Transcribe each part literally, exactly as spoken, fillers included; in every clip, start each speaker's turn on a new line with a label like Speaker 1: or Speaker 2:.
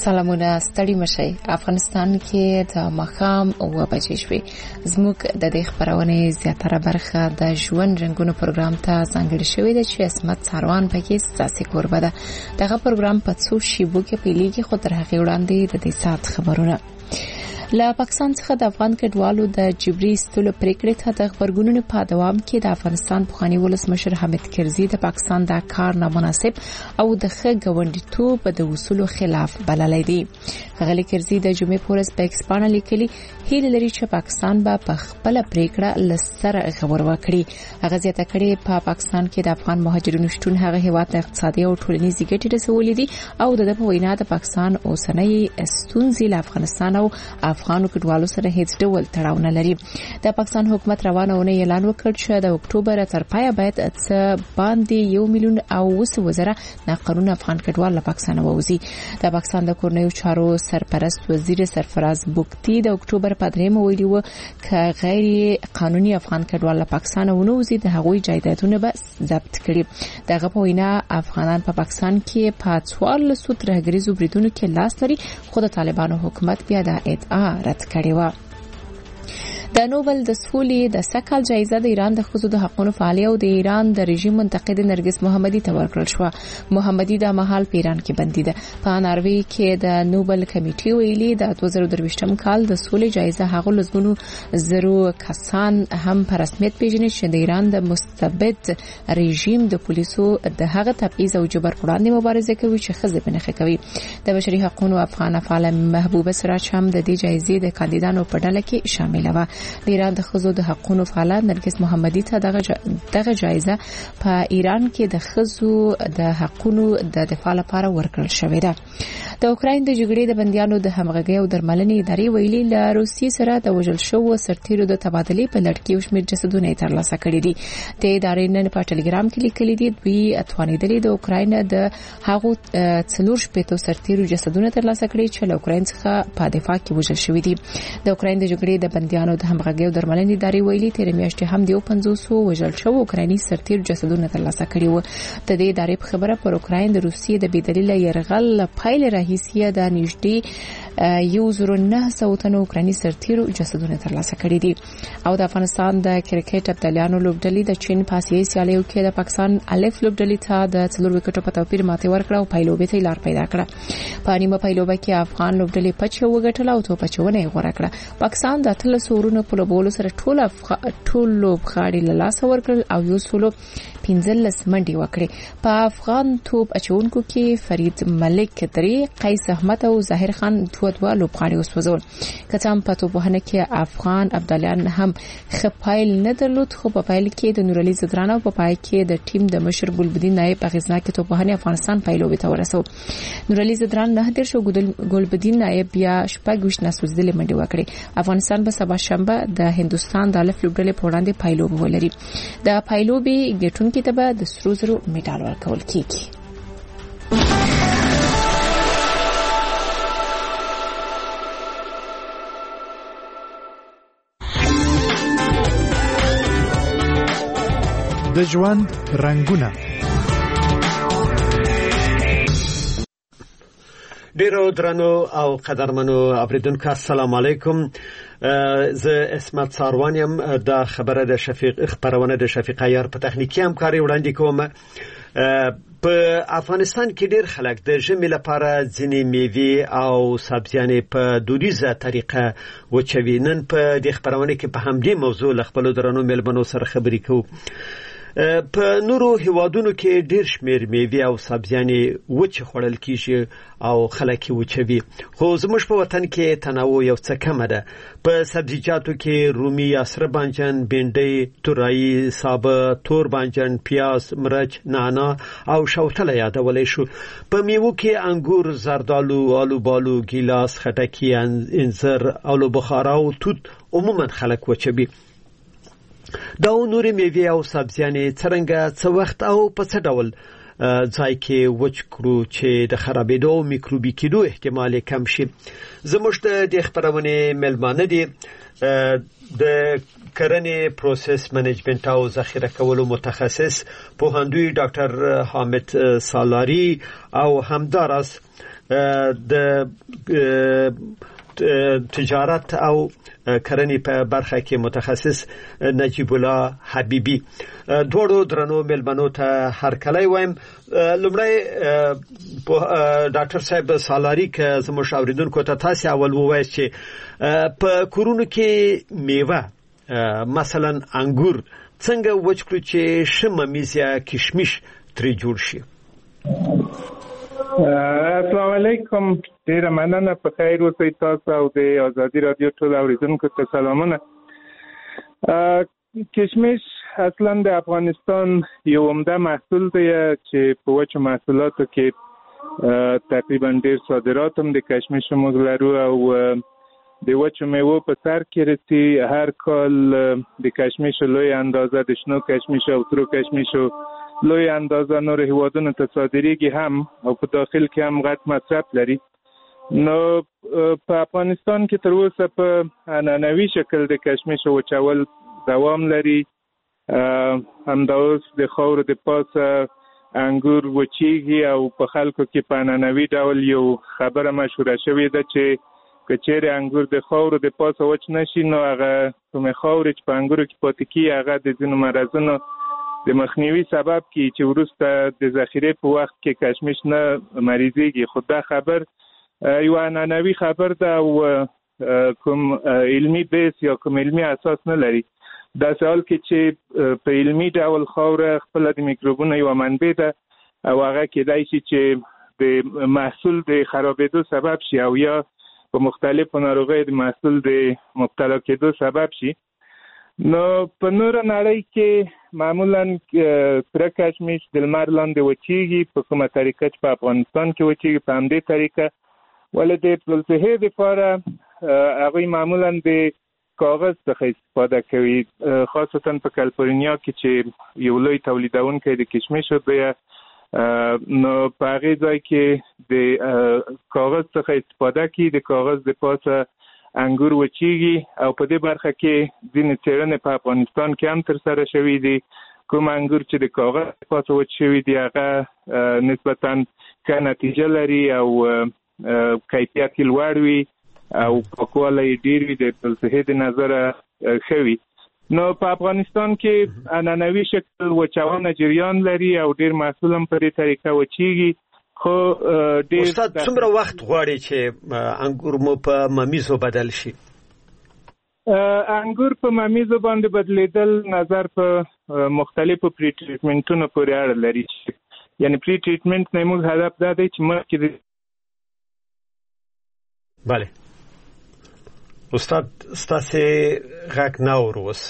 Speaker 1: سلامونه ستړي مشي. افغانستان کې د مخام او بچی شوي زموږ د دې خبرونه زیاتره برخه د ژوند رنگونو پروګرام ته ځانګړی شوی دی چې اسمت ساروان پکې ستاسو قربه ده. دغه پروګرام په څو شیبو کې پیلېږي خو تر هغه وړاندې د دې سات خبرونه له پاکستان څخه د افغان کډوالو د جبري استلو پریکړې ته د خبرګونونو په دوام کې د افغانستان پخوانی ولسمشر حامد کرزي د پاکستان د کار نامناسب او د ښه ګوندیتوب د وصولو خلاف بللی دی. غلی کرزي د جمعې پورس په ایکسپانه لیکلي هیله لري چې پاکستان به په خپل پریکړه لسره غور وکړي. هغه زیاته کړې په پاکستان کې د افغان مهاجرینو شتون هغه هیواد د اقتصادي او ټولنیزي ګټې رسولې دي او د په وینا د پاکستان اوسنۍ ستونزې له افغانستان او افغانو کډوالو سره هیڅ ډول تړاو نه لري. د پاکستان حکومت روانه ونه اعلان وکړ چې د اکتوبر تر پایه باید څه باندې یو میلیون او وسو وزره ناقانونه افغان کډوال له پاکستان ووزي. د پاکستان د کورنیو چارو سرپرست وزیر سرفراز بوکتی د اکتوبر په درېمه ویلي و چې غیر قانوني افغان کډوال له پاکستان ونوزي د هغوی جایدادونه به ضبط کړي. دغه په وینا افغانان په پاکستان کې په څوارلسو ترهګریزو بریدونو کې لاس لري خو د طالبانو حکومت بیا د ادعا رد کړی و. د نوبل د سولې د سکهال جایزه د ایران د ښځو د حقوقو فعالې او د ایران د رژیم منتقد نرګس محمدي ته ورکړل شو. محمدي د مهال په ایران کې بندي ده. په ناروی کې د نوبل کمیټې ویلي د دوه زره درویشتم کال د سولې جایزه هغه لزمونو زرو کسان هم په رسمیت پیژني چې د ایران د مستبد رژیم د پولیسو د هغه تبعیض او جبر وړاندې مبارزه کوي چې ښځې بنخښه کوي. د بشري حقوقو افغان فعال محبوبه سراج هم د دې جایزې د کاندیدانو په ډله کې شامل و. د ایران د ښځو د حقوقو فعال نرګس محمدي ته دغه دغه جایزه په ایران کې د ښځو د حقوقو د دفاع لپاره ورکړل شوې ده. د اوکراین د جګړې د بنديانو د همغږي او درملنې ادارې ویلي له روسیې سره د وژل شوو سرتیرو د تبادلې په لړ کې یو شمېر جسدونه ترلاسه کړي دي. د ادارې نن په ټلګرام کې لیکلي دي دوی اتوانیدلې د اوکراین د هغو څلور شپېتو سرتیرو جسدونه ترلاسه کړي چې له اوکراین څخه په دفاع کې وژل شوي دي. د اوکراین د جګړې د بنديانو د همغږي او درملنې ادارې ویلي تیر میاشتې هم د پنځوس وژل شوو اوکرایني سرتیرو جسدونه ترلاسه کړي وو. د دې ادارې په خبره پر اوکراین د روسیې د بېدلیله یرغل پایله راهیسې د نږدې یو زره نه سوه تنو اوکرایني سرتیرو جسدونه ترلاسه کړي دي. او د افغانستان د کرکټ ابدالیانو لوبډلې د چین په آسیایي سیالیو کې د پاکستان الف لوبډلې ته د څلور وکټو په توپیر ماتې ورکړه او پایلوبې ته لار پیدا کړه. په نیمه پایلوبه کې افغان لوبډلې پچ وګټله او توپ چونه یې غوړه کړه. پاکستان د اتلس اورونو په لوبولو سره ټول افغ... ټول لوبغاړي له لاسه ورکړل او یو سلو پنځلس منډي وکړي. په افغان توپ اچونکو کې فرید ملک درې، قیس احمد او ظاهر خان دوه دوه لوبغاړي وسوځول. کڅام په توپونه کې افغان ابدالیان هم خپایل نه درلود خو په پایل کې د نورعلی زدران او په پای کې د ټیم د مشر ګلبدین نایب اغیزناک توپونه افغانستان پایلوبې ته ورسو. نورعلی زدران نه در شو ګلبدین نایب بیا شپږ ویشت نسوځلې منډي وکړي. افغانستان به سبا شنبه د هندستان د الف لوبډلې په وړاندې پایلوبې ولري. د پایلوبې ګټونکو ته به د سرو زرو میډال ورکول کیږي.
Speaker 2: د ژوند رنگونه.
Speaker 3: ډیرو درنو او قدرمنو اوریدونکو السلام علیکم. زه اسمت ساروان یم. د خبره د شفیق خبرونه د شفیق عیار په تخنیکی همکاري وړاندې کوم. په افغانستان کې ډیر خلک د ژمي لپاره ځینې میوې او سبزیانې په دودیزه طریقه وچوي. نن په دې خبرونه کې په همدې موضوع له خپل درنو ملمنو سره خبرې کوو. په نورو هیوادونو کې ډیر شمیر میوې او سبزیانې وچ خوړل کیږي او خلک وچوي. خو زموږ په وطن کې تنوع یو څه کم ده. په سبزیجاتو کې رومي، سره بانجان، بینډۍ، تورایی، سابه، تور بانجان، پیاز، مرچ، نعنا او شوتله یادولای شو. په میوو کې انګور، زردالو، آلوبالو، ګیلاس، خټکی، انځر، آلو بخارا او توت عموما خلک وچوي. دا نورې میوې او سبزیانې څرنګه څه وخت او په څه ډول ځای کې وچ کړو چې د خرابېدو او میکروبي کېدو احتمال کم شي. زموږ د دې خبرونې ملمانه دي د کرنې پروسس منیجمنت او ذخیره کولو متخصص پوهاندوی ډاکټر حامد سالاری او همداراز د تجارت او کرنې په برخه کې متخصص نجیب الله حبیبی دوړو درنو ملمنو ته هر کله وایم لمړی ډاکټر صاحب سالاری که زموږ اوریدونکو ته تاسو اول ووایئ چې په کورونو کې میوه مثلا انګور څنګه وچکلو چې شممیز یا کشمش ترې جوړ شي.
Speaker 4: السلام علیکم، ډیره مننه، په خیر اوسئ تاسو او د آزادي رادیو ټول اوریدونکو ته سلامونه. کشمش اصلا د افغانستان یو عمده محصول دی چې په وچو محصولاتو کې تقریبا ډیر صادرات هم د کشمش موږ لرو او د وچو میوو په سر کې رسي. هر کال د کشمش لوی اندازه د شنو کشمش او ترو کشمش لوی اندازه نور هیوادونو ته صادریږي هم او په داخل کې هم غټ مصرف لري. نو په افغانستان کې تر اوسه په عنعنوي شکل د کشمش وچول دوام لري. همدا اوس د خاورو د پاسه انګور وچیږي او په خلکو کې په عنعنوي ډول یو خبره مشهوره شوې ده چې که چیرې انګور د خاورو د پاسه وچ نشي نو هغه کومې خاورې چې په انګورو کې پاتې کیږي هغه د ځینو مرضونو د مخنیوي سبب کی چې وروسته د ذخیره په وخت کې کشمش نه مریضيږي. خو دا خبر یو عنعنوي خبر ده او کوم علمي بیس یا کوم علمي اساس نه لري. دا سوال کې چې په علمي ډول خاوره خپل د میکروبونو یو منبع ده او هغه کېدای شي چې د محصول د خرابېدو سبب شي او یا په مختلفو ناروغیو د محصول د مبتلا کېدو سبب شي. نو په نور نړۍ کې معمولا سره کشمش د لمر لاندې وچیږي په کومه طریقه چې په افغانستان کې وچیږي په همدې طریقه، ولې د پلوصحې لپاره هغوی معمولا د کاغذ څخه استفاده کوي، خاصتا په کالیفورنیا کې چې یو لوی تولیدونکی د کشمشو دی. نو په هغې ځای کې د کاغذ څخه استفاده کوي، د کاغذ د پاسه انګور وچیږي او په دې برخه کې ځینې څېړنې په افغانستان کې هم ترسره شوي دي. کوم انګور چې د کاغذ د پاسه وچ شوي دي هغه نسبتا ښه نتیجه لري او کیفیت یې لوړ وي او پاکوالی یې ډېر وي، د پلوصحې د نظره ښه وي. نو په افغانستان کې عنعنوي شکل وچونه جریان لري او ډېر محصول هم په دې طریقه وچیږي. خو ډېر
Speaker 3: استاد څومره وخت غواړي چې انګور مو په ممیزو بدل شي؟
Speaker 4: انګور په ممیزو باندې بدلیدل نظر په مختلفو پری ټریټمنټونو پورې اړه لري. یعنی پری ټریټمنټ نه موږ هدف دا دی چې مخکې
Speaker 3: بله استاد ستاسو غږ نه اوروس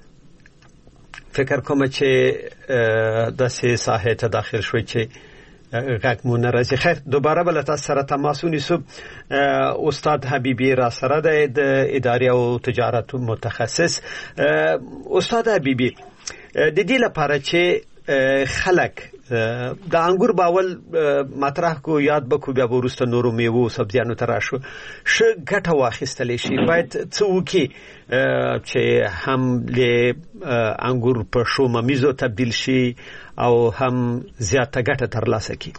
Speaker 3: فکر کوم چې د سه ساحه ته داخل شوي چې غږ مو نه راځي. خیر دوباره بل تاسو سره تماس ونیسو. استاد حبیبی را سره د ادارې او تجارت متخصص. استاد حبیبی د دې لپاره چې خلک د انګور باول مطرح کو یاد بکو بیا ورسته نورو میوه او سبزیانو تراشو ش ګټه واخیستل شي باید څه وکي چې هم له انګور په شو ممیزو تبدیل شي او هم زیاته ګټه ترلاسه کړي.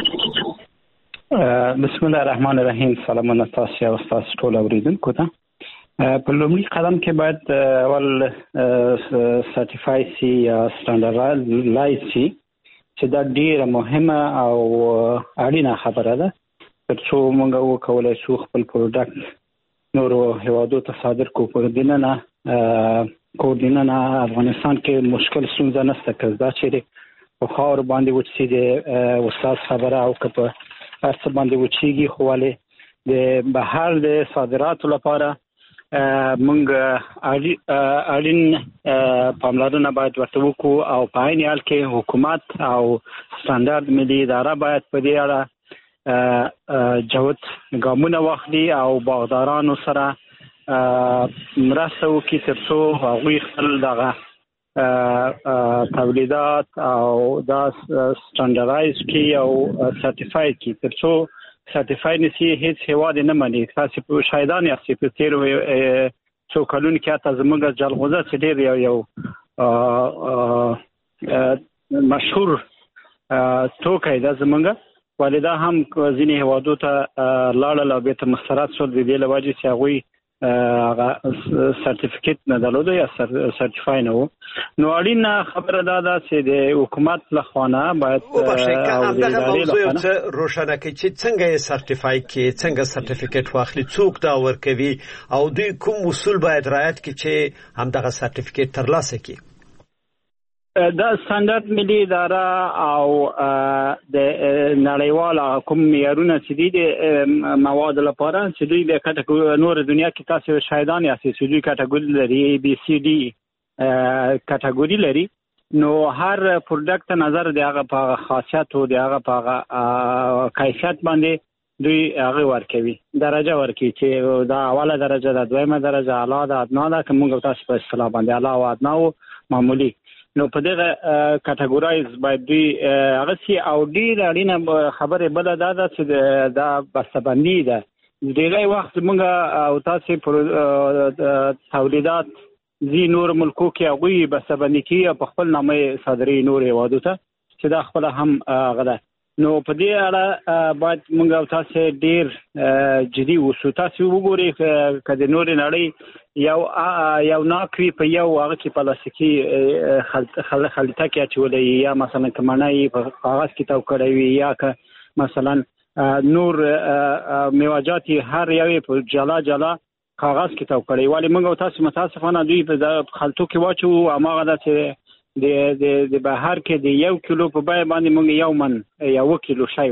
Speaker 5: بسم الله الرحمن الرحیم. سلامونه تاسو او تاسو ټول اوریدونکو ته. په لومړي قدم کې باید اول سرټیفای سي یا سټانډرډایز سي چې دا ډیره مهمه او اړینه خبره ده ترڅو موږ وکولای شو خپل پروډکټ نورو هیوادو ته صادر کړو. په دې نه کوردینه افغانستان کې مشکل ستونزه نشته که دا چې په خاور باندې وچی دي استاد خبره او که په هر څه باندې وچیږي، خو ولې د بهر د صادراتو لپاره موږ اړین پاملرنه باید ورته وکړو او په عین حال کې حکومت او سټانډرډ ملي اداره باید په دې اړه جوت ګامونه واخلي او باغدارانو سره مرسته وکړي ترڅو هغوی خپل دغه تولیدات او دا سټانډرډایز کړي او سرټیفای کړي. ترڅو سرټیفای نشي هیڅ هیواد نه مني. تاسو په شایدان یاستئ په تیر څو کلونو کې حتی زموږ جلغوزه چې ډېر یو مشهور توکی ده زموږ ولدا هم ځینې هوادو ته لاړل او به ته مسترد شول د دې لوجه چې هغه سرټیفیکیټ نه درلود یا سرټیفای نه وو. نو اړینه خبره دا ده چې د حکومت لخوانه باید
Speaker 3: او دغه موضوع ته روښانه کړي چې څنګه یې سرټیفای کې څنګه سرټیفیکیټ واخلي، څوک دا ورکوي او دوی کوم اصول باید رعایت کړي چې هم دغه سرټیفیکیټ ترلاسه کړي.
Speaker 5: دا سټانډرډ ملي اداره او د نړیوال کوم معیارونه چې دي د مواد لپاره چې دوی د کټګوري نور دنیا کې تاسو شاهدان یاست چې دوی کټګوري لري A B C D کټګوري لري. نو هر پروډکټ نظر د هغه په خاصیت او د هغه په کیفیت باندې دوی هغه ورکوي، درجه ورکوي چې دا اوله درجه ده، دویمه درجه، اعلی ده، ادنا ده، کوم تاسو په اصطلاح باندې اعلی او ادنا او معمولی. نو په دغه کټګورایز باید دوی هغه سي او ډیر اړینه خبره بل ده دا چې دا بسته‌بندي ده. ډیری وخت موږ او تاسو تولیدات زی نور ملکو کې هغه بسته‌بندي کوي په خپل نامه صادري نور هوادو ته چې دا خپل هم غده. نو په دې اړه باید موږ او تاسو ډیر جدي وسو. تاسو وګورئ کله نور نړۍ یو یو ناکوي په یو هغه کې پلاستیکي خلطه کې اچولې یا مثلا کمنای په کاغذ کې تاو کړی وي یا که مثلا نور میوجات هر یو په جلا جلا کاغذ کې تاو کړی. ولی موږ او تاسو متاسفانه دوی په خلطو کې واچو اماغه ده چې د د د بهر کې د یو کیلو په بیه باندې موږ یو من یو کیلو شای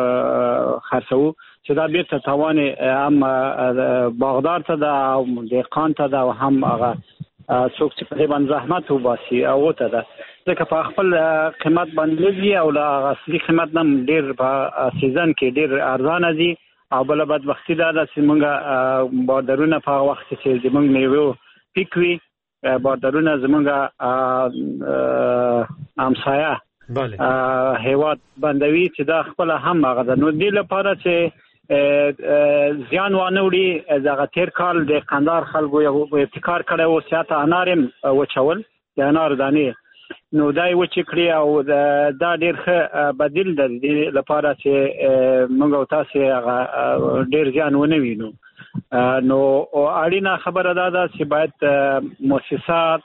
Speaker 5: خرڅو چې دا بیرته توان هم باغدار ته ده او دهقان ته ده او هم هغه څوک چې په باندې زحمت وباسي او ته ده ځکه په خپل قیمت باندې لږي او لا اصلي قیمت هم ډیر په سیزن کې ډیر ارزانه دي. او بل بدبختی دا ده چې موږ بادرونه په وخت کې زموږ میوه پیکوي بادرونه زمونږ امسایه هیواد بندوي چې دا خپل هم هغه ده. نو دې لپاره چې زیان وانه وړي دغه تیر کال د قندار خلکو یو ابتکار کړی و سیاته انارم وچول د انار دانې، نو دای و چې کړی او دا ډیر ښه بدیل ده لپاره چې موږ او تاسو هغه ډیر زیان ونه وینو. نو اړینه خبره ده دا چې باید مؤسسات،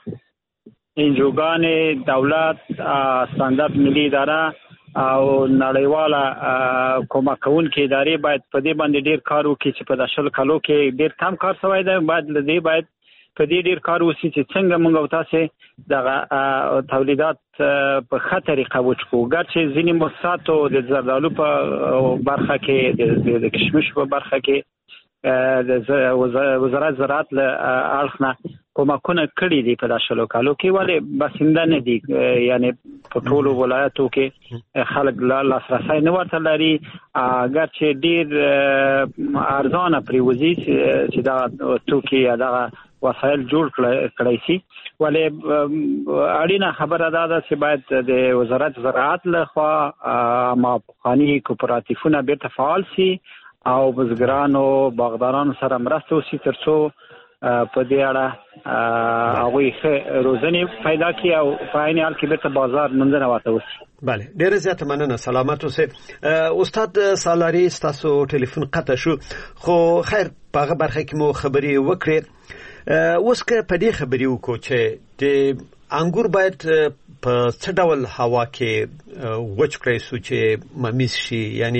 Speaker 5: انجوګانې، دولت، سټانډرډ ملي اداره او نړیواله کومک کوونکې ادارې باید په دې باندې ډیر کار وکړي چې په داشل کالو کې ډیر کم کار شوی دی. باید لدې باید په دې ډیر کار وشي چې څنګه موږ او تاسو دغه تولیدات په ښه طریقه وچکو. ګرچې ځینې مؤسسات د زردالو په برخه کې د کشمش په برخه کې د وزارت زراعت له اړخ نه کومکونه کړي دي په داشلو کالو کې، ولی بسنده نه دي. یعنی په ټولو ولایتو کې خلک لاسرسی نه ورته لري، اگر چې ډیر ارزانه پریوزي چې دا توکي یا دا وسایل جوړ کړی شي. ولی اړینه خبره ده چې باید د وزارت زراعت له خوا ماپخاني کوپراتیفونه بیرته فعال شي او بزګرانو باغدارانو سره مرسته وشي ترڅو په دې اړه هغه روزنه پیدا کړي او په عین حال کې بیرته بازار موندنه ورته وشي.
Speaker 3: بله، ډیر زیات مننه. سلامت اوسئ. استاد سالاری، تاسو ټلیفون قطع شو، خو خیر په هغه برخه کې مو خبري وکړې. اوس که په دې خبري وکړو چې د انګور باید په څه ډول هوا کې وچ کړی شو چې ممیز شي، یعنی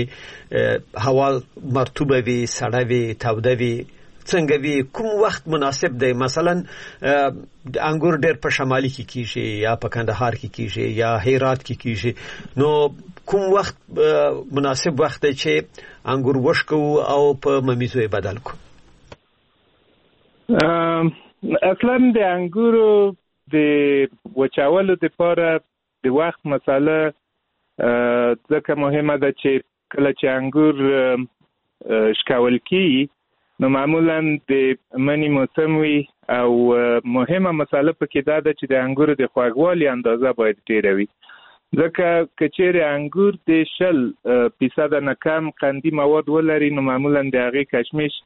Speaker 3: هوا مرطوبه وي، سړه وي، توده وي، څنګه وي، کوم وخت مناسب دی؟ مثلا انګور ډېر په شمالي کې کیږي یا په کندهار کې کیږي یا هرات کې کیږي، نو کوم وخت مناسب وخت دی چې انګور وشکو او په ممیزو یې بدل کو؟
Speaker 4: اصلا د انګورو د وچولو لپاره د وخت مسله ځکه مهمه ده چې کله چې انګور شکول کی نو معمولا د منی موسم وي او مهمه مسله پکې دا ده چې د انګور د خواږوالي اندازه باید ډیره وي، ځکه کچېره انګور د شل فیصد نه کم قندي مواد ولري نو معمولا د هغې کشمش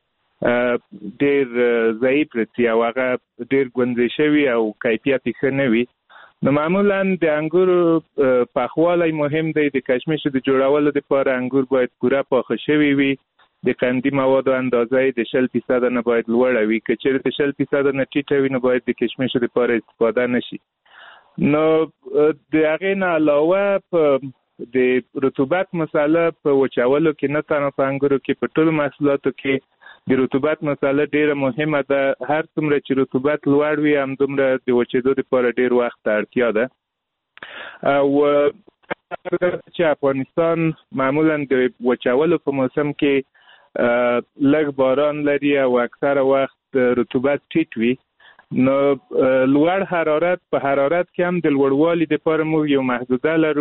Speaker 4: ډیر ضعیف رسي او هغه ډیر ګونځې شوي او کیفیت یې ښه نه وي. نو معمولا د انګورو پخوالی مهم دی. د کشمش د جوړولو لپاره انګور باید پوره پاخه شوی وي. د قندي موادو اندازه د شل فیصد نه باید لوړه وي. که چیرې د شل فیصد نه ټیټه وي نو باید د کشمش لپاره استفاده نشي. نو د هغې نه علاوه په د رطوبت مسله په وچولو کې نه تنها په انګورو کې په ټولو محصولاتو کې د رطوبت مسله ډیره مهمه ده. هر څومره چې رطوبت لوړ وي همدومره د وچېدو لپاره ډیر وخت ته اړتیا ده. او چې افغانستان معمولا د وچولو په موسم کې لږ باران لري او اکثره وخت رطوبت ټیټ وي، نو لوړ حرارت په حرارت کې هم د لوړوالي لپاره موږ یو محدوده لرو.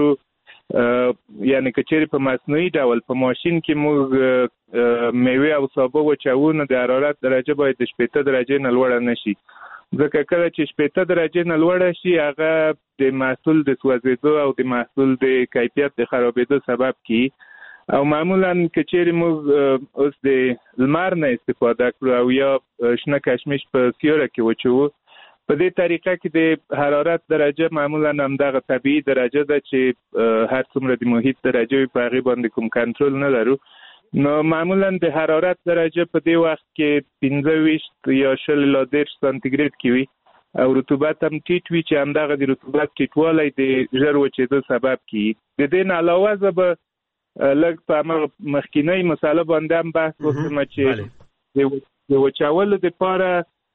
Speaker 4: یعنی که چیرې په مصنوعي ډول په ماشین کې موږ میوه او سابه وچوو نو د حرارت درجه باید د شپېته درجې نه لوړه نشي، ځکه کله چې شپېته درجې نه لوړه شي هغه د محصول د سوځېدو او د محصول د کیفیت د خرابېدو سبب کیږي. او معمولا که چیرې موږ اوس د لمر نه استفاده کړو او یا شنه کشمش په سیوره کې وچوو، په دې طریقه کې د حرارت درجه معمولا همدغه طبیعي درجه ده چې هر څومره د محیط درجه وي په هغې باندې کوم کنټرول نه لرو. نو معمولا د حرارت درجه په دې وخت کې پنځه ویشت یا شل الی دېرش سانتیګریډ کې وي او رطوبت هم ټیټ وي چې همدغه د رطوبت ټیټوالی د ژر وچېدو سبب کیږي. د دې نه علاوه زه به لږ په هغه مخکینۍ مسله باندې هم بحث وکړم چې د وچولو دپاره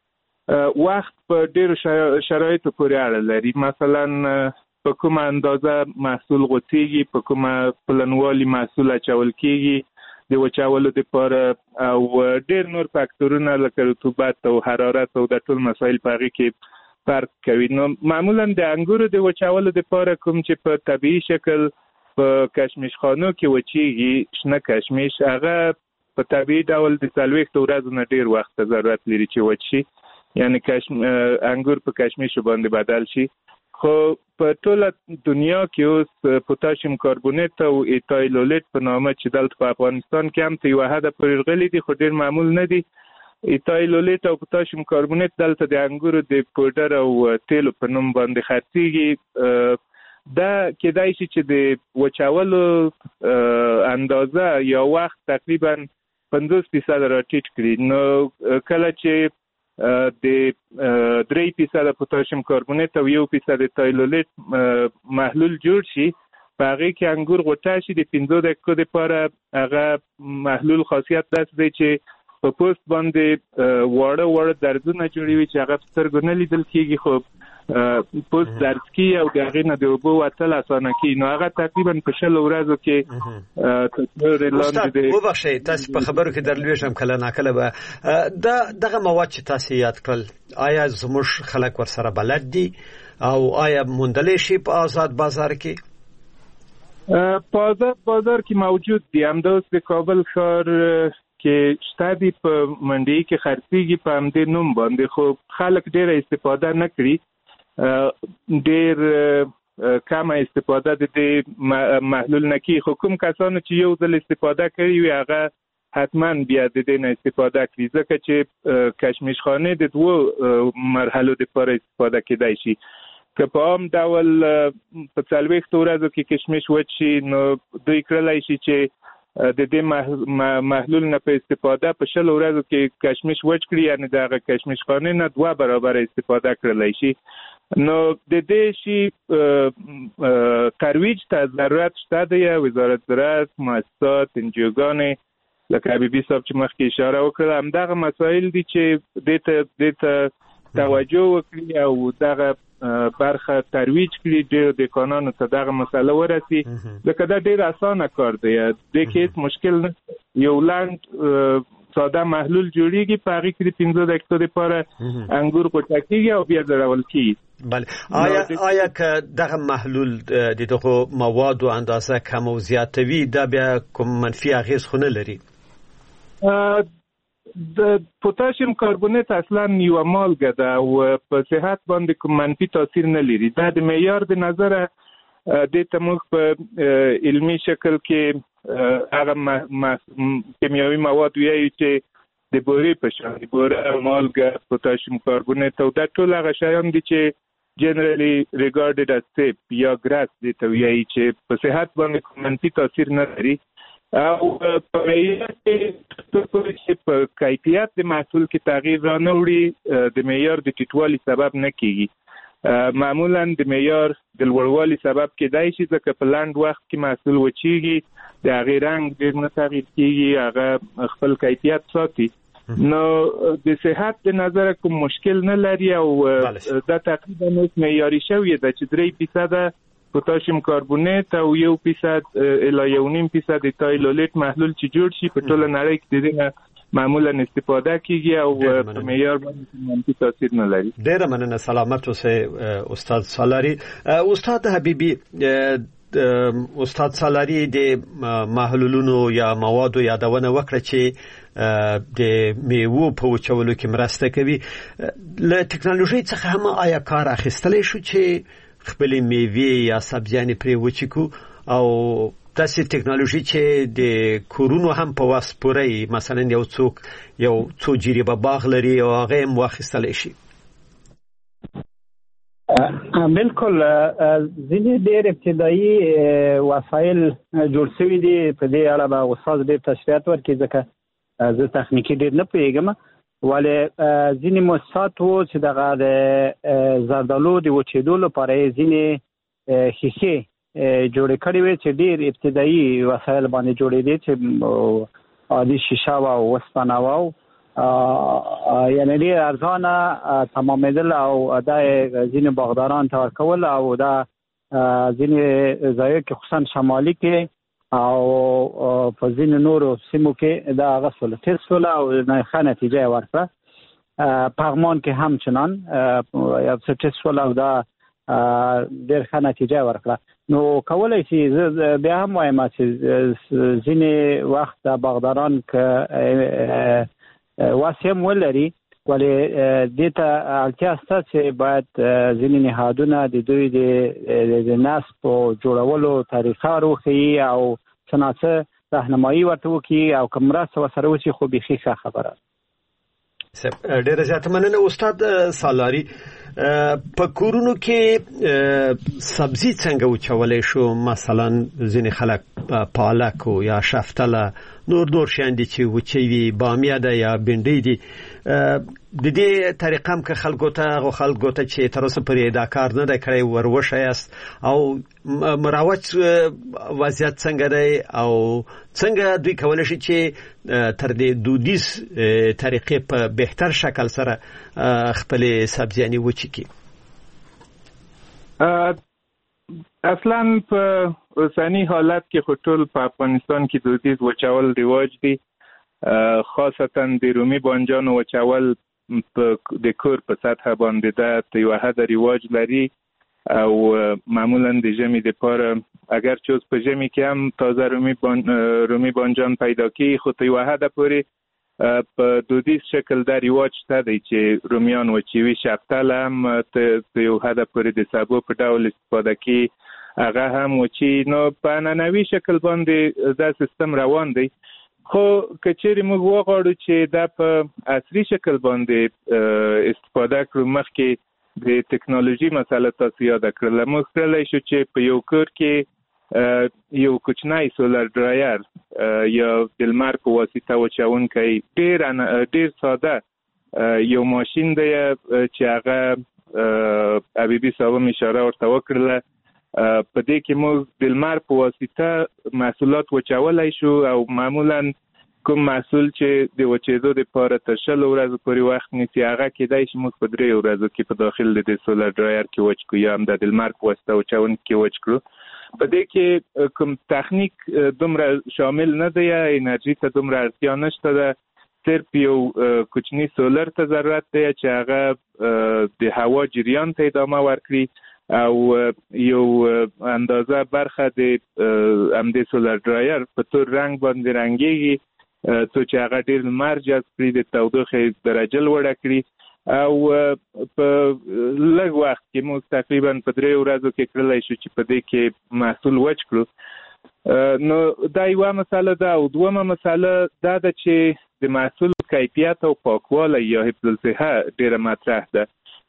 Speaker 4: وخت په ډېرو شرایطو پورې اړه لري. مثلا په کومه اندازه محصول غوڅېږي، په کومه پلنوالي محصول اچول کېږي د وچولو دپاره، او ډېر نور فاکتورونه لکه رطوبت او حرارت او د ټول مسایل په هغې کې فرق کوي. نو معمولا د انګورو د وچولو دپاره کوم چې په طبیعي شکل په کشمش خانو کې وچېږي شنه کشمش، هغه په طبیعي ډول د څلوېښتو ورځو نه ډېر وخت ته ضرورت لري چې وچ شي، یعنی انګور په کشمشو باندې بدل شي. خو په ټوله دنیا کې اوس پوتاشیم کاربونیت او ایتایلولیت په نامه چې دلته په افغانستان کې هم ته یوه حده پورې راغلي دي خو ډېر معمول نه دي. ایتایلولیت او پوتاشیم کاربونیت دلته د انګورو د پوډر او تیلو په نوم باندې خرڅېږي. دا کېدای شي چې د وچولو اندازه یا وخت تقریبا پنځوس فیصد را ټیټ کړي. نو کله چې د درې فیصد پوتاشیم کاربونیت او یو فیصد تایلولیت محلول جوړ شي، په هغې کې انګور غوټه شي، د پنځو دقیقو دپاره هغه محلول خاصیت داسې دی چې په پوست باندې واړه واړه دردونه جوړوي چې هغه په سترګو نه لیدل کېږي، خو پوست درد کی او د هغې نه د اوبو وتل اسانه کی. نو هغه تقریبا په شلو ورځو کې
Speaker 3: استاد وبخښئ تاسو په خبرو کې درلوېږم کله ناکله به دا دغه مواد چې تاسو یاد کړل آیا زموږ خلک ورسره بلد دي او آیا موندلی شي په آزاد بازار کې؟
Speaker 4: په آزاد بازار کې موجود دي، همداوس د کابل ښار کې شته دي، په منډۍ کې خرڅېږي په همدې نوم باندې، خو خلک ډېره استفاده نه کړي، ډېر کمه استفاده د دې محلول نه کوي. خو کوم کسانو چې یو ځل استفاده کړي وي هغه حتما بیا د دې نه استفاده کړي، ځکه چې کشمش خانې د دوو مرحلو دپاره استفاده کېدای شي. که په عام ډول په څلوېښتو ورځو کې کشمش وچ شي نو دوی کړلی شي چې د دې محلول نه په استفاده په شلو ورځو کې کشمش وچ کړي، یعنی د هغه کشمش خانې نه دوه برابره استفاده کړلی شي. نو د دې شي ترویج ته ضرورت شته دی. وزارت زراعت، مؤسسات، انجیوګانې لکه حبیبي صاحب چې مخکې اشاره وکړه همدغه مسایل دي چې دې ته دې ته توجه وکړي او دغه برخه ترویج کړي، ډېرو دکانانو ته دغه مسله ورسي، ځکه دا ډېر اسانه کار دی، دې کې هېڅ مشکل نه. یو لنډ ساده محلول جوړیږي، په هغې کې د پنځو دقیقو دپاره انګور غوټه کېږي او بیا ځړول کېږي.
Speaker 3: بله آیا آیا که دغه محلول د دغو موادو اندازه کم او زیاتوي دا بیا کوم منفي اغېز خو نه لري؟
Speaker 4: د پوتاشیم کاربونیت اصلا یوه مالګه ده او په صحت باندې کوم منفي تاثیر نه لري. دا د معیار د نظره دې ته موږ په علمي شکل کې هغه کیمیاوي مواد وایي چې د بورې په شان د بوره، مالګه، پوتاشیم کاربونیت او دا ټول هغه شیان دي چې generally regarded as safe یا ګراس دي ته وایي چې په صحت باندې منفي تاثیر نه لري او په معیار کې په کیفیت د محصول کې تغییر را نه وړي د معیار د ټیټوالي سبب نه کیږي معمولا د معیار د لوړوالي سبب کېدای شي ځکه په لاند وخت کې محصول وچیږي د هغې رنګ ډېر نه تغییر کیږي هغه خپل کیفیت ساتي نو د صحت د نظره کوم مشکل نه لري او دا تقریبا معیاري شوی ده چې درې فیصده پوتاشیم کاربونات او یو فیصد الی یو نیم فیصد تایلولیت محلول چې جوړ شي په ټوله نړۍ کې د دې معمولا استفاده کیږي او په معیار باندې منفي تاثیر نه لري.
Speaker 3: ډیره مننه سلامت اوسه استاد سالاری. استاد حبیبی استاد سالاری د محلولونو یا موادو یادونه وکړه چې د میوو په وچولو کې مرسته کوي. له ټکنالوژي څخه هم آیا کار اخیستلی شو چې خپل میوې یا سبزیانې پرې وچکو او تاسو ټکنالوژي چې د کورونو هم په واس پورې مثلا یو څوک یو څو جریبه باغ لري او هغه هم واخیستلی شي؟
Speaker 5: بالکل ځینې ډېر ابتدایي وسایل جوړ شوي دي. په دې اړه به استاد ډېر تشریحات ورکړي ځکه زه تخنیکي ډېر نه پوهېږم ولې ځینې موسسات وو چې دغه د زردالو د وچېدو لپاره یې ځینې ښیښې جوړې کړې وې چې ډېر ابتدایي وسایل باندې جوړېدې چې عادي شیشه وه او وسپنه وه یعنې ډېر ارزانه تمامېدل او دا یې ځینې باغداران ته ورکول او دا ځینې ځایو کې خصوصا شمالي کې او په ځینې نورو سیمو کې دا هغه سوله تېر سوله او ښه نتیجه یې ورکړه. پغمان کې هم چنان یو څه ټیسټ سوله او دا ډېر ښه نتیجه یې ورکړه. نو کولی شي زه بیا هم وایم چې ځینې وخت دا باغداران که وس هم ولري ولې دې ته اړتیا شته چې باید ځینې نهادونه د دوی د نسب په جوړولو طریقه وښیي او څه ناڅه راهنمایي ورته وکړي او که مرسته ورسره وشي خو بیخي ښه خبره.
Speaker 3: ډېره زیاته مننه استاد سالاري. په کورونو کې سبزي څنګه وچولی شو؟ مثلا ځینې خلک پالک یا شفتله نور نور شیان دي چې وچوي، بامیه ده یا بنډۍ دي. د دې طریقه هم که خلکو ته هغو خلکو ته چې تر اوسه پورې دا کار نه دی کړی ور وښیاست او مروج وضعیت څنګه دی او څنګه دوی کولی شي چې تر دې دودیز طریقې په بهتر شکل سره خپلې سبزیانې وچکي؟
Speaker 4: اصلا په اوسني حالت کې خو ټول په افغانستان کې دودیز وچول رواج دي، خاصتا د رومي بانجانو وچول د کور په سطح باندې دا یو حد رواج لري او معمولا د ژمي دپاره اگر چې اوس په ژمي کې هم تازه رومي بان رومي بانجان پیدا کیږي خو تر یوه حده پورې په دودیز شکل دا رواج شته دی چې رومیان وچوي. شفتله هم تر یو حده پورې د سبو په ډول استفاده کوي، هغه هم وچي. نو په عنعنوي شکل باندې دا سیستم روان دی. خو که چیرې موږ وغواړو چې دا په عصري شکل باندې استفاده کړو، مخکې د ټکنالوژي مسله تاسو یاده کړله، موږ کړلی شو چې په یو کور کې یو کوچنی سولر ډرایر یا د لمر په واسطه وچونکی ډېر ډېر ساده یو ماشین دی چې هغه حبیبي صاحب هم اشاره ورته وکړله. په دې کې موږ د لمر په واسطه محصولات وچولی شو او معمولا کوم محصول چې د وچېدو دپاره تر شلو ورځو پورې وخت نیسي هغه کېدای شي موږ په درېیو ورځو کې په داخل د سولر ډرایر کې وچ کړو یا هم د لمر په واسطه وچونکي کې وچ کړو. په دې کې کوم تخنیک دومره شامل نه دی، انرژي ته دومره اړتیا نشته ده، صرف یو کوچني سولر ته ضرورت دی چې هغه د هوا جریان ته ادامه ورکړي او یو اندازه برخه د همدې سولر ډرایر په تور رنګ باندې رنګېږي تو چې هغه ډېر لمر جذب کړي، د تودوخې درجه لوړه کړي او په لږ وخت کې موږ تقریبا په درې ورځو کې کړلی شو چې په دې کې محصول وچ کړو. نو دا یوه مسله ده. او دومه مسله دا ده چې د محصول کیفیت او پاکوالی یا حفظ الصحه ډېره مطرح ده.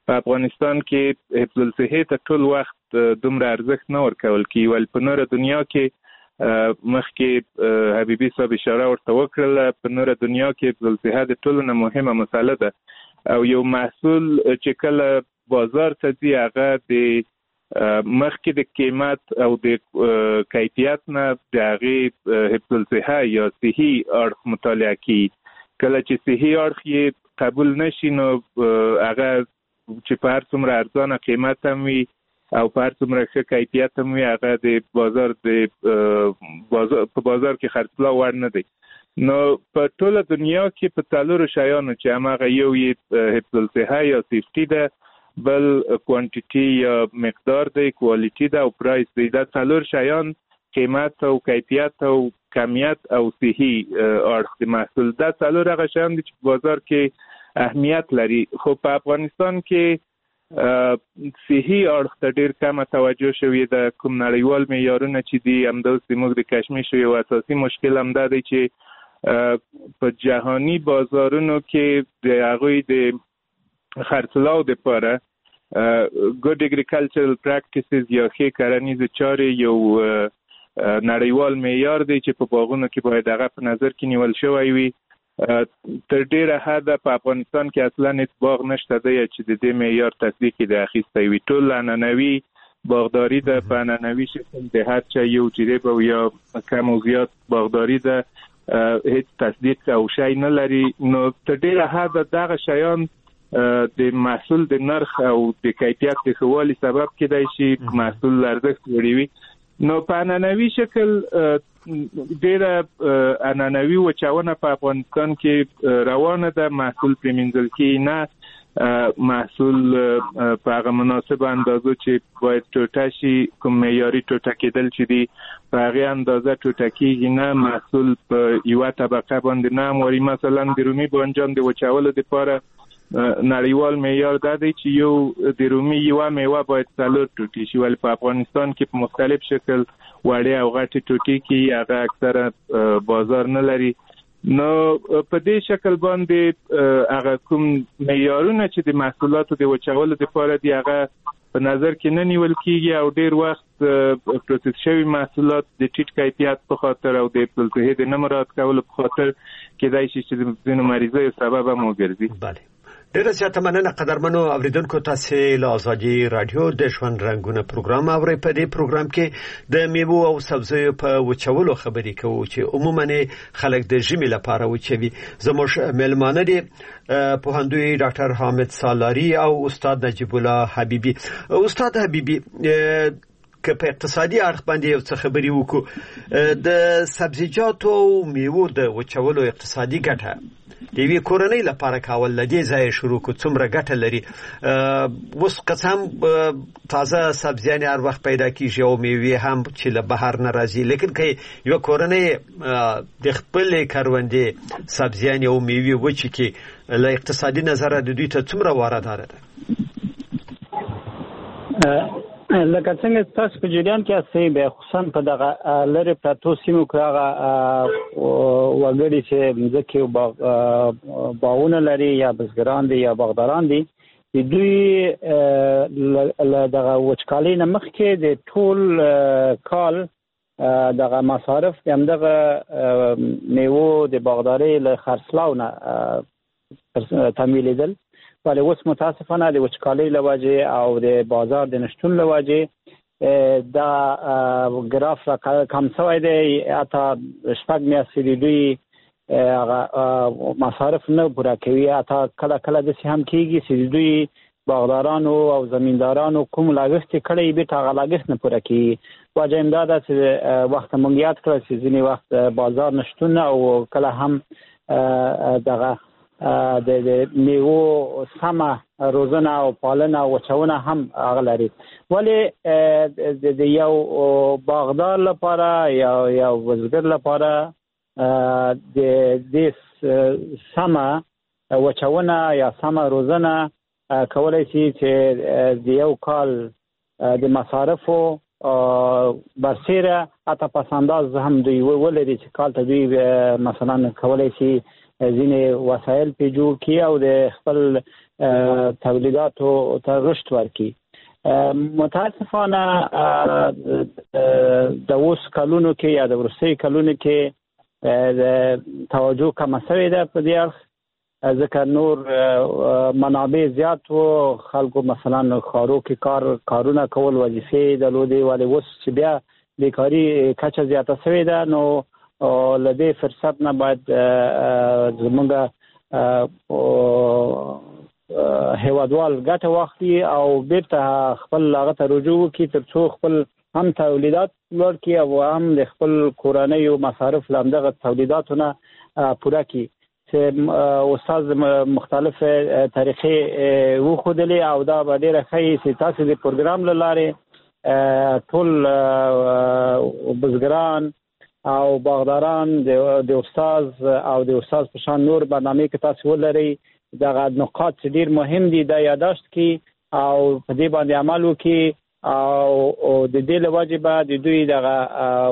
Speaker 4: په افغانستان کې حفظ الصحه ته ټول وخت دومره ارزښت نه ورکول کیږي، ول په نوره دنیا کې مخکې حبیبي صاحب اشاره ورته وکړه، په نوره دنیا کې حفظ الصحه د ټولو نه مهمه مسله ده او یو محصول چې کله بازار ته ځي هغه د مخکې د قیمت او د کیفیت نه د هغې حفظ الصحه یا صحي اړخ مطالعه کیږي. کله چې صحي اړخ یې قبول نشي نو هغه چې په هر څومره ارزانه قیمت هم وي او په هر څومره ښه کیفیت هم وي هغه د بازار د بازار په بازار کې خرڅلاو وړ نه دی. نو په ټوله دنیا کې په څلورو شیانو چې هماغه یو یې حفظ الصحه یا سیفټي ده، بل کوانټیټي یا مقدار دی، کوالیټي ده او پرایس دی. دا څلور شیان قیمت او کیفیت او کمیت او صحي اړخ د محصول، دا څلور هغه شیان دي چې بازار کې اهمیت لري. خو په افغانستان کې صحي اړخ ته ډیر کمه توجه شوې ده. کوم نړیوال معیارونه چې دي همداسې موږ د کشمش یو اساسي مشکل همدا دی چې په جهاني بازارونو کې د هغوی د خرڅلاو دپاره ګډ اګریکلچرل پریکټیسز یا ښې کرنیزې چارې یو نړیوال معیار دی چې په باغونو کې باید هغه په نظر کې نیول شوی وي. تر ډیره حده په افغانستان کې اصلا هیڅ باغ نشته دی چې د دې معیار تصدیق یې د اخیستی وي. ټول عنعنوي باغداري ده، په عنعنوي شکل د هر چا یو جریب او یا کم او زیات باغداري ده، هیڅ تصدیق او شی نه لري. نو تر ډیره حده دغه شیان د محصول د نرخ او د کیفیت د ښه والي سبب کیدای شي محصول ارزښت لوړوي. نو په عنعنوي شکل ډیره عنعنوي وچاونه په افغانستان کې روانه ده، محصول پرې مینځل کیږي نه، محصول په هغه مناسب اندازو چې باید ټوټه شي، کوم معیاري ټوټه کېدل چې دي په هغې اندازه ټوټه کیږي نه، محصول په یوه طبقه باندې نه همواري. مثلا د رومي بانجان د وچولو دپاره نړیوال معیار دا دی چې یو د رومي یوه میوه باید څلور ټوټې شي، ولې په افغانستان کې په مختلف شکل وړې او غټې ټوټې کې هغه اکثره بازار نه لري. نو په دې شکل باندې هغه کوم معیارونه چې د محصولاتو د وچولو دپاره دي هغه په نظر کې نه نیول کیږي او ډیر وخت پروسس شوي محصولات د ټیټ کیفیت په خاطر او د حفظ الصحې د نه مراعات کولو په خاطر کېدای شي چې د ځینو مریضیو سبب هم وګرځي.
Speaker 3: بله، ډیره زیاته مننه قدرمنو اوریدونکو. تاسو له ازادي رادیو د ژوند رنګونه پروګرام اورئ. په دې پروګرام کې د میوو او سبزیو په وچولو خبرې کوو چې عموما خلک د ژمي لپاره وچوي. زموږ مېلمانه دي پوهندوی ډاکټر حامد سالاری او استاد نجیب الله حبیبی. استاد حبیبی، که په اقتصادي اړخ باندې یو څه خبرې وکړو، د سبزیجاتو او میوو د وچولو اقتصادي ګټه د یوې کورنۍ لپاره کول له دې ځایه شروع کړو څومره ګټه لري. اوس که هم تازه سبزیانې هر وخت پیدا کېږي او میوې هم چې له بهر نه راځي، لیکن که یوه کورنۍ د خپلې کروندې سبزیانې او میوې وچې کړي، له اقتصادي نظره د دوی ته څومره وارداره ده؟
Speaker 5: لکه څنګه تاسو په جریان کې اسې به خصوصا په دغه لری پراتو سیمو کې هغه وګړي چې ځکه باغ باغونه لري یا بزګران دي یا باغداران دي، دوی دغه وچکالۍ نه مخکې د ټول کال دغه مصارف هم دغه میوو د باغداري له خرڅلاو نه تمویلېدل، ولی اوس متاسفانه د وچکالۍ له وجې او د بازار د نشتون له وجې دا ګراف را کم شوی دی. حتی شپږ میاشتې د دوی هغه مصارف نه پوره کوي. حتی کله کله داسې هم کېږي چې د دوی باغدارانو او زمیندارانو کوم لګښت یې کړی بیرته هغه لګښت نه پوره کوي. وجه یې همدا ده چې وخت مونږ یاد کړه چې ځینې وخت بازار نشتون او کله هم دغه د میوو سمه روزنه او پالنه او وچونه هم هغه لري. ولې د یو باغدار لپاره یا یو بزګر لپاره د دې سمه وچونه یا سمه روزنه کولای شي چې د یو کال د مصارفو برسیره حتی پس انداز هم دوی ولري چې کال ته دوی مثلا کولای شي ځینې وسایل پې جوړ کړي او د خپل تولیداتو ته رشد ورکړي. متاسفانه د اوس کلونو کې یا د وروستي کلونو کې توجه کمه شوې ده په دې اړخ، ځکه نور منابع زیات و، خلکو مثلا ښارو کې کار کارونه کول وظیفې درلودې، ولې اوس چې بیا بیکاري کچه زیاته شوې ده، نو له دې فرصت نه باید زموږ هیوادوال ګټه واخلي او بیرته خپل هغه ته رجوع وکړي تر څو خپل هم تولیدات لوړ کړي او هم د خپل کورنۍ او مصارف له همدغه تولیداتو نه پوره کړي. چې استاد مختلف طریقې وښودلې او دا به ډېره ښه چې تاسو د پروګرام له لارې ټول بزګران او باغداران د استاد او د استاد په شان نور برنامې کې تاسو ولرئ، دغه نقاط چې ډېر مهم دي دا یاداشت کړي او په دې باندې عمل وکړي او د دې له وجې به د دوی دغه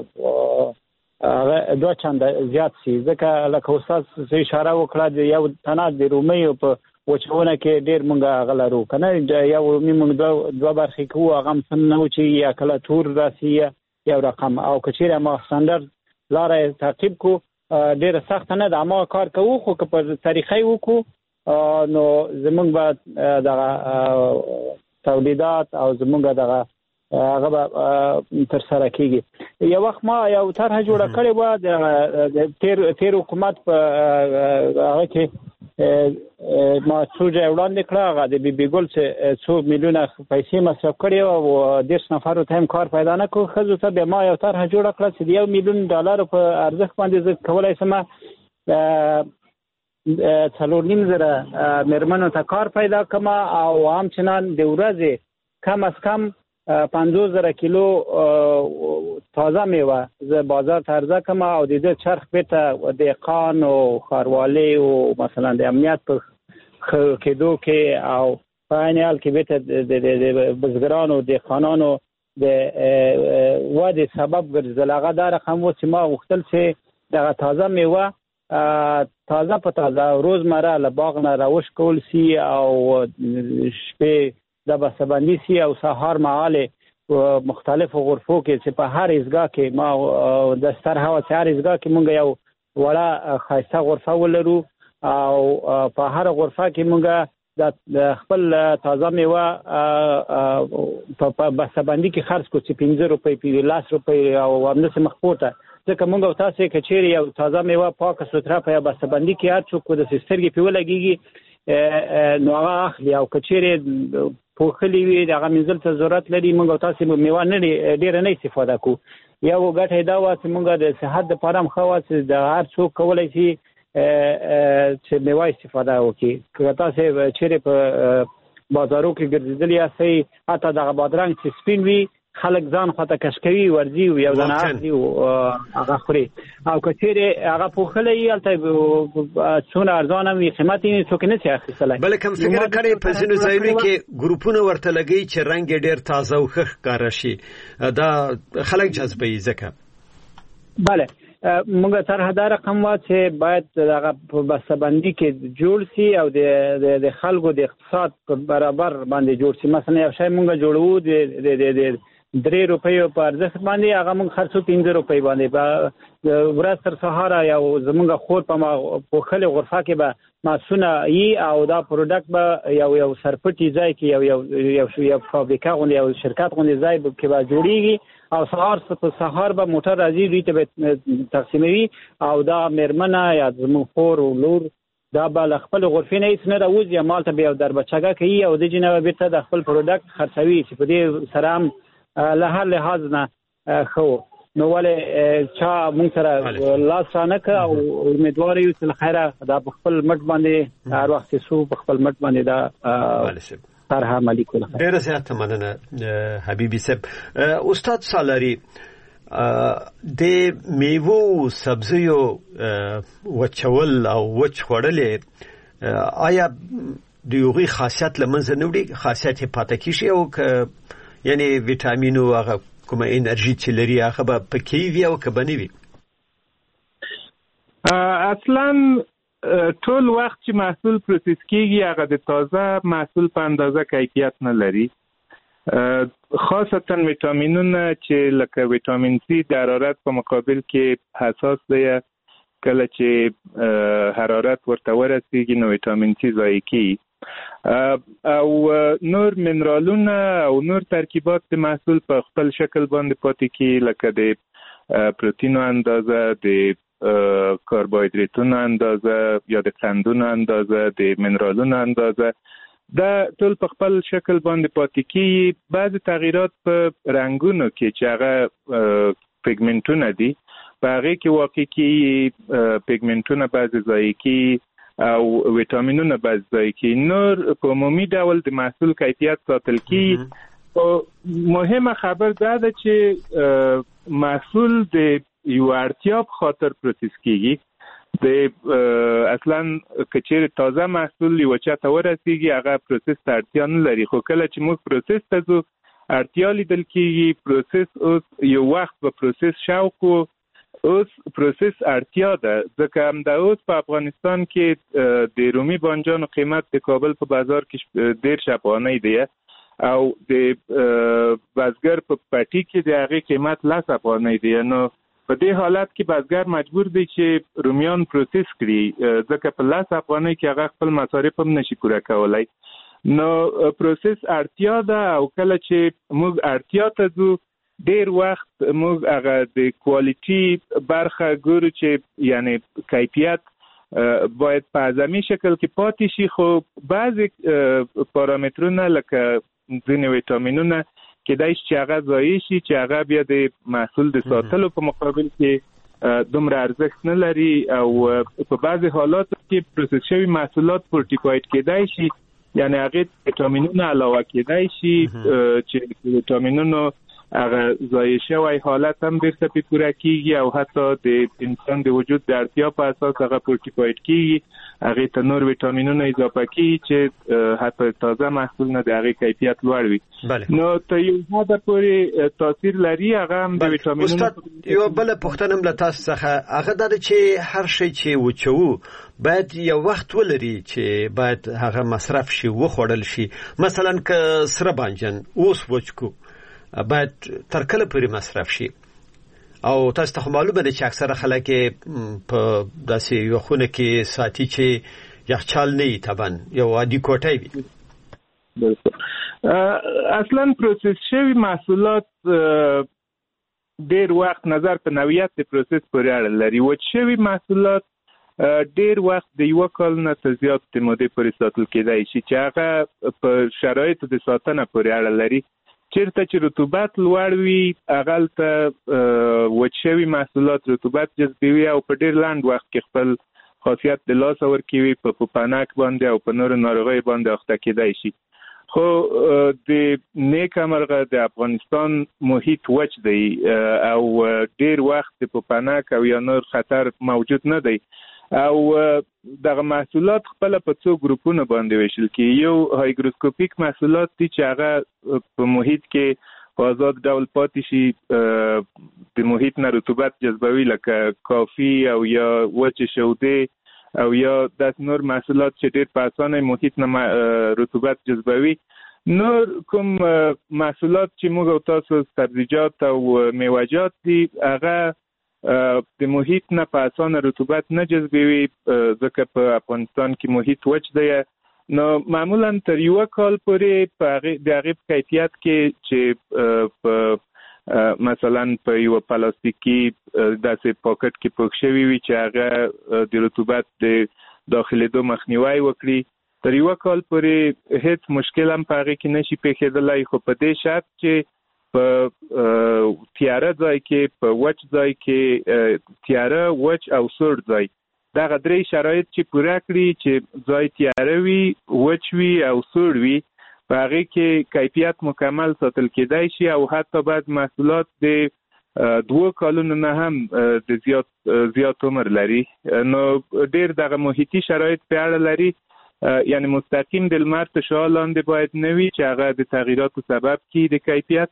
Speaker 5: دوه چنده زیات شي. ځکه لکه استاد څه اشاره وکړه د یو تنه د رومیو په وچونه کې ډېر مونږ هغه لرو که نه، یو رومي مونږ دوه برخې کوو، هغه هم څه نه و چې یا کله تور راسي یو رقم، او که چېرې هماغه سټنډرډ لاره تعقیب کړو ډېره سخته نه ده، هماغه کار کوو، خو که په طریقه یې وکړو نو زمونږ به دغه تولیدات او زمونږ دغه هغه به ترسره کېږي. یو وخت ما یو طرحه جوړه کړې وه د تېر تېر حکومت په هغه کې ما څو ځای وړاندې کړه، هغه د بي بي ګل چې څو میلیونه پیسې مصرف کړې وه او دېرش نفرو ته هم کار پیدا نه کړو ښځو ته. بیا ما یو طرحه جوړه کړه چې د یو میلیون ډالرو په ارزښت باندې زه کولی شم څلور نیم زره مېرمنو ته کار پیدا کړم او همچنان د ورځې کم از کم پنځوس زره کیلو تازه میوه زه بازار ته عرضه کړم او د دې چرخ بیرته دهقان او ښاروالۍ او مثلا د امنیت په ښه کېدو کې او په عین حال کې بیرته د بزګرانو دهقانانو د ودې سبب ګرځېدل. هغه دا رقم و چې ما غوښتل چې دغه تازه میوه تازه په تازه روزمره له باغ نه راوش کول سي او شپې د بسته سي او سهار مهال مختلفو غرفو کې چې په هر ایزګاه کې ما د ستر هوا چې هر ایزګاه کې مونږ یو وړه ښایسته غرفه ولرو او په هر غرفه کې مونږ د خپل تازه میوه په بسته بندي کې خرڅ کړو چې پنځه روپۍ په لاس روپۍ او همداسې مخپورته، ځکه مونږ او تاسې که چېرې یو تازه میوه پاکه سوتره په یو بسته بندي کې هر څوک د سترګې پرې ولګېږي نو هغه اخلي، او که چېرې پوښلې وي د هغه مینځل ته ضرورت لري، مونږ او تاسې میوه نه ډېره نه استفاده کوو. یو ګټه یې دا وه چې مونږ د صحت دپاره هم ښه وه چې د هر څوک کولی شي چې میوه استفاده وکړي. که تاسې چېرې په بازارو کې ګرځېدلي یاستئ، حتی دغه بادرنګ چې سپین وي خلک ځان خواته کش کوي ورځي او یو دانه اخلي او هغه خوري، او که چېرې هغه پوښلی وي هلته څومره ارزانه وي قیمت یې څوک نه شي اخیستلی.
Speaker 3: بله کوم فکر کړی په ځینو ځایونو کې ګروپونه ورته لګوي چې رنګ یې ډېر تازه او ښه ښکاره شي، دا خلک جذبوي ځکه.
Speaker 5: بله موږ طرحه دا رقم وه چې باید دغه په بسته بندي کې جوړ سي او د خلکو د اقتصاد په برابر باندې جوړ سي. مثلا یو شی موږ جوړوو د درې روپیو په ارزښت باندې، هغه موږ خرڅو پنځه روپۍ باندې، به ورځ تر سهاره یو زموږ خور په پوښلې غرفه کې به ماسونه یي او دا پروډکټ به یو یو سرپټي ځای کې یو یو یو فابریکه غوندې یو شرکت غوندې ځای کې به جوړیږي او سهار په سهار به موټر راځي دوی ته به تقسیموي او دا مېرمنه یا زموږ خور او لور دا به له خپل غرفې نه هېڅ نه راوځي، همالته به یو دربچګه کوي او د جې نه به بیرته د خپل پروډکټ خرڅوي چې په دې سره هم له هر لحاظ نه ښه و. نو ولې چا مونږ سره لاس رانه کړه او امیدوار یو چې له خیره دا په خپل مټ باندې هر وخت سو په خپل مټ باندې دا طرحه عملي کړه.
Speaker 3: ډېره زیاته مننه حبیبي صاحب. استاد سالاري، د میوو سبزیو وچول او وچ خوړل آیا د یوغي خاصیت لمنځه نه وړي، خاصیت یې پاتې کیږي او که یعنی ویټامینو هغه کومه انرژي چې لري هغه به پکې وي او که به نه وي؟
Speaker 4: اصلا ټول وخت چې محصول پروسس کیږي هغه د تازه محصول په اندازه کیفیت نه لري، خاصتا ویټامینونه چې لکه ویټامین سی د حرارت په مقابل کې حساس دی، کله چې حرارت ورته ورسیږي نو ویټامین سی ضایع کیږي او نور منرالونه او نور ترکیبات د محصول په خپل شکل باندې پاتې کیږي، لکه د پروتینو اندازه، د کاربوهایدریتونو اندازه یا د قندونو اندازه، د منرالونو اندازه، دا ټول په خپل شکل باندې پاتې کیږي. بعضې تغییرات په رنګونو کې چې هغه پیګمنټونه دي په هغې کې واقع کیږي، پیګمنټونه بعضې ضایع کیږي او ویټامینونه بعضې ضایع کیږي. نور په عمومي ډول د محصول کیفیت ساتل کیږي. مهمه خبر دا ده چې محصول د یو اړتیا په خاطر پروسس کیږي. د اصلا کچیر تازه محصول یو چاته ورسیږي هغه پروسس ته اړتیا نه لري، خو کله چې موږ پروسس ته ځو اړتیا لیدل کیږي. پروسس اوس یو وخت په پروسس شوق و، اوس پروسس اړتیا ده، ځکه هم د اوس په افغانستان کې د رومي بانجانو قیمت د کابل په بازار کې ډیر افغانۍ دی او د بازګر په پټي کې د هغې قیمت لس افغانۍ دی. نو په دې حالت کې بازګر مجبور دی چې رومیان پروسس کړي، ځکه په لس افغانۍ کې هغه خپل مصارف هم نشي پوره کولی. نو پروسس اړتیا ده او کله چې موږ اړتیا ته ځو ډیر وخت موږ هغه د کوالټي برخه ګورو چې یعنی کیفیت باید په اعظمي شکل کې پاتې شي، خو بعضې پارامترونه لکه ځینې ویټامینونه کېدای شي چې هغه ضایع شي، چې هغه بیا د محصول د ساتلو په مقابل کې دومره ارزښت نه لري او په بعضې حالاتو کې پروسس شوي محصولات فورټیفاید کېدای شي، یعنی هغې ویټامینونه علاوه کېدای شي چې ویټامینونو هغه ضایع شوی حالت هم بیرته پې پوره کېږي او حتی د انسان د وجود د اړتیا په اساس هغه فورټیفاید کېږي، هغې ته نور ویټامینونه اضافه کېږي چې حتی تازه محصول نه د هغې کیفیت لوړ وي. نو ته یو حده پورې تاثیر لري هغه هم د ویټامینونو.
Speaker 3: استاد یو بله پوښتنه هم له تاسو څخه هغه دا ده چې هر شی چې وچوو باید یو وخت ولري چې باید هغه مصرف شي، وخوړل شي. مثلا که سره بانجان اوس وچ کو باید تر کله پورې مصرف شي؟ او تاسو ته معلومه ده چې اکثره خلک په داسې یو خونه کې ساتي چې یخچال نه وي، طبعا یو عادي کوټه وي.
Speaker 4: اصلا پروسس شوي محصولات ډیر وخت نظر په نوعیت د پروسس پورې اړه لري. وچ شوي محصولات ډیر وخت د یو کال نه تر زیات مودې پورې ساتل کېدای شي، چې هغه په شرایطو د ساتنه پورې اړه لري. چیرته چې رطوبت لوړ وي هغلته وچ شوي محصولات رطوبت جذبوي او په ډیر لنډ وخت کې خپل خاصیت د لاسه ورکوي، په پوپنک باندې او په نورو ناروغیو باندې اخته کېدای شي. خو د نیکه مرغه د افغانستان محیط وچ دی او ډیر وخت د پوپنک او یا نور خطر موجود نه دی او دغه محصولات خپل په څو ګروپونو باندې ویشل کی. یو هایګروسکوپیک محصولات دي چې هغه په محیط کې په آزاد ډول پاتې شي، د محیط نه رطوبت جذبوي، لکه کافي او یا وچ شودې او یا داس نور محصولات چې ډیر په اسانه محیط نه رطوبت جذبوي. نور کوم محصولات چې موږ او تاسو سبزیجات او میوه‌جات دي هغه د محیط نه په اسانه رطوبت نه جذبوي، ځکه په افغانستان کې محیط وچ دی. نو معمولا تر یو کال پورې په د هغې په کیفیت کې چې په مثلا په یو پلاستیکي داسې پاکټ کې پوښ شوي وي چې هغه د رطوبت د داخلېدو مخنیوی وکړي، تر یو کال پورې هیڅ مشکل هم په هغې کې نشي پیښېدلی. خو په دې شرط چې په تیاره ځای کې، په وچ ځای کې، تیاره، وچ او سوړ ځای، دغه درې شرایط چې پوره کړي چې ځای تیاره وي، وچ وي او سوړ وي، په هغې کې کیفیت مکمل ساتل کېدای شي او حتی بعض محصولات د دوه کالونو نه هم د زیات زیات عمر لري. نو ډېر دغه محیطي شرایط په اړه لري، یعنی مستقیم د لمر تر شعاع لاندې باید نه وي چې هغه د تغییراتو سبب کړي د کیفیت،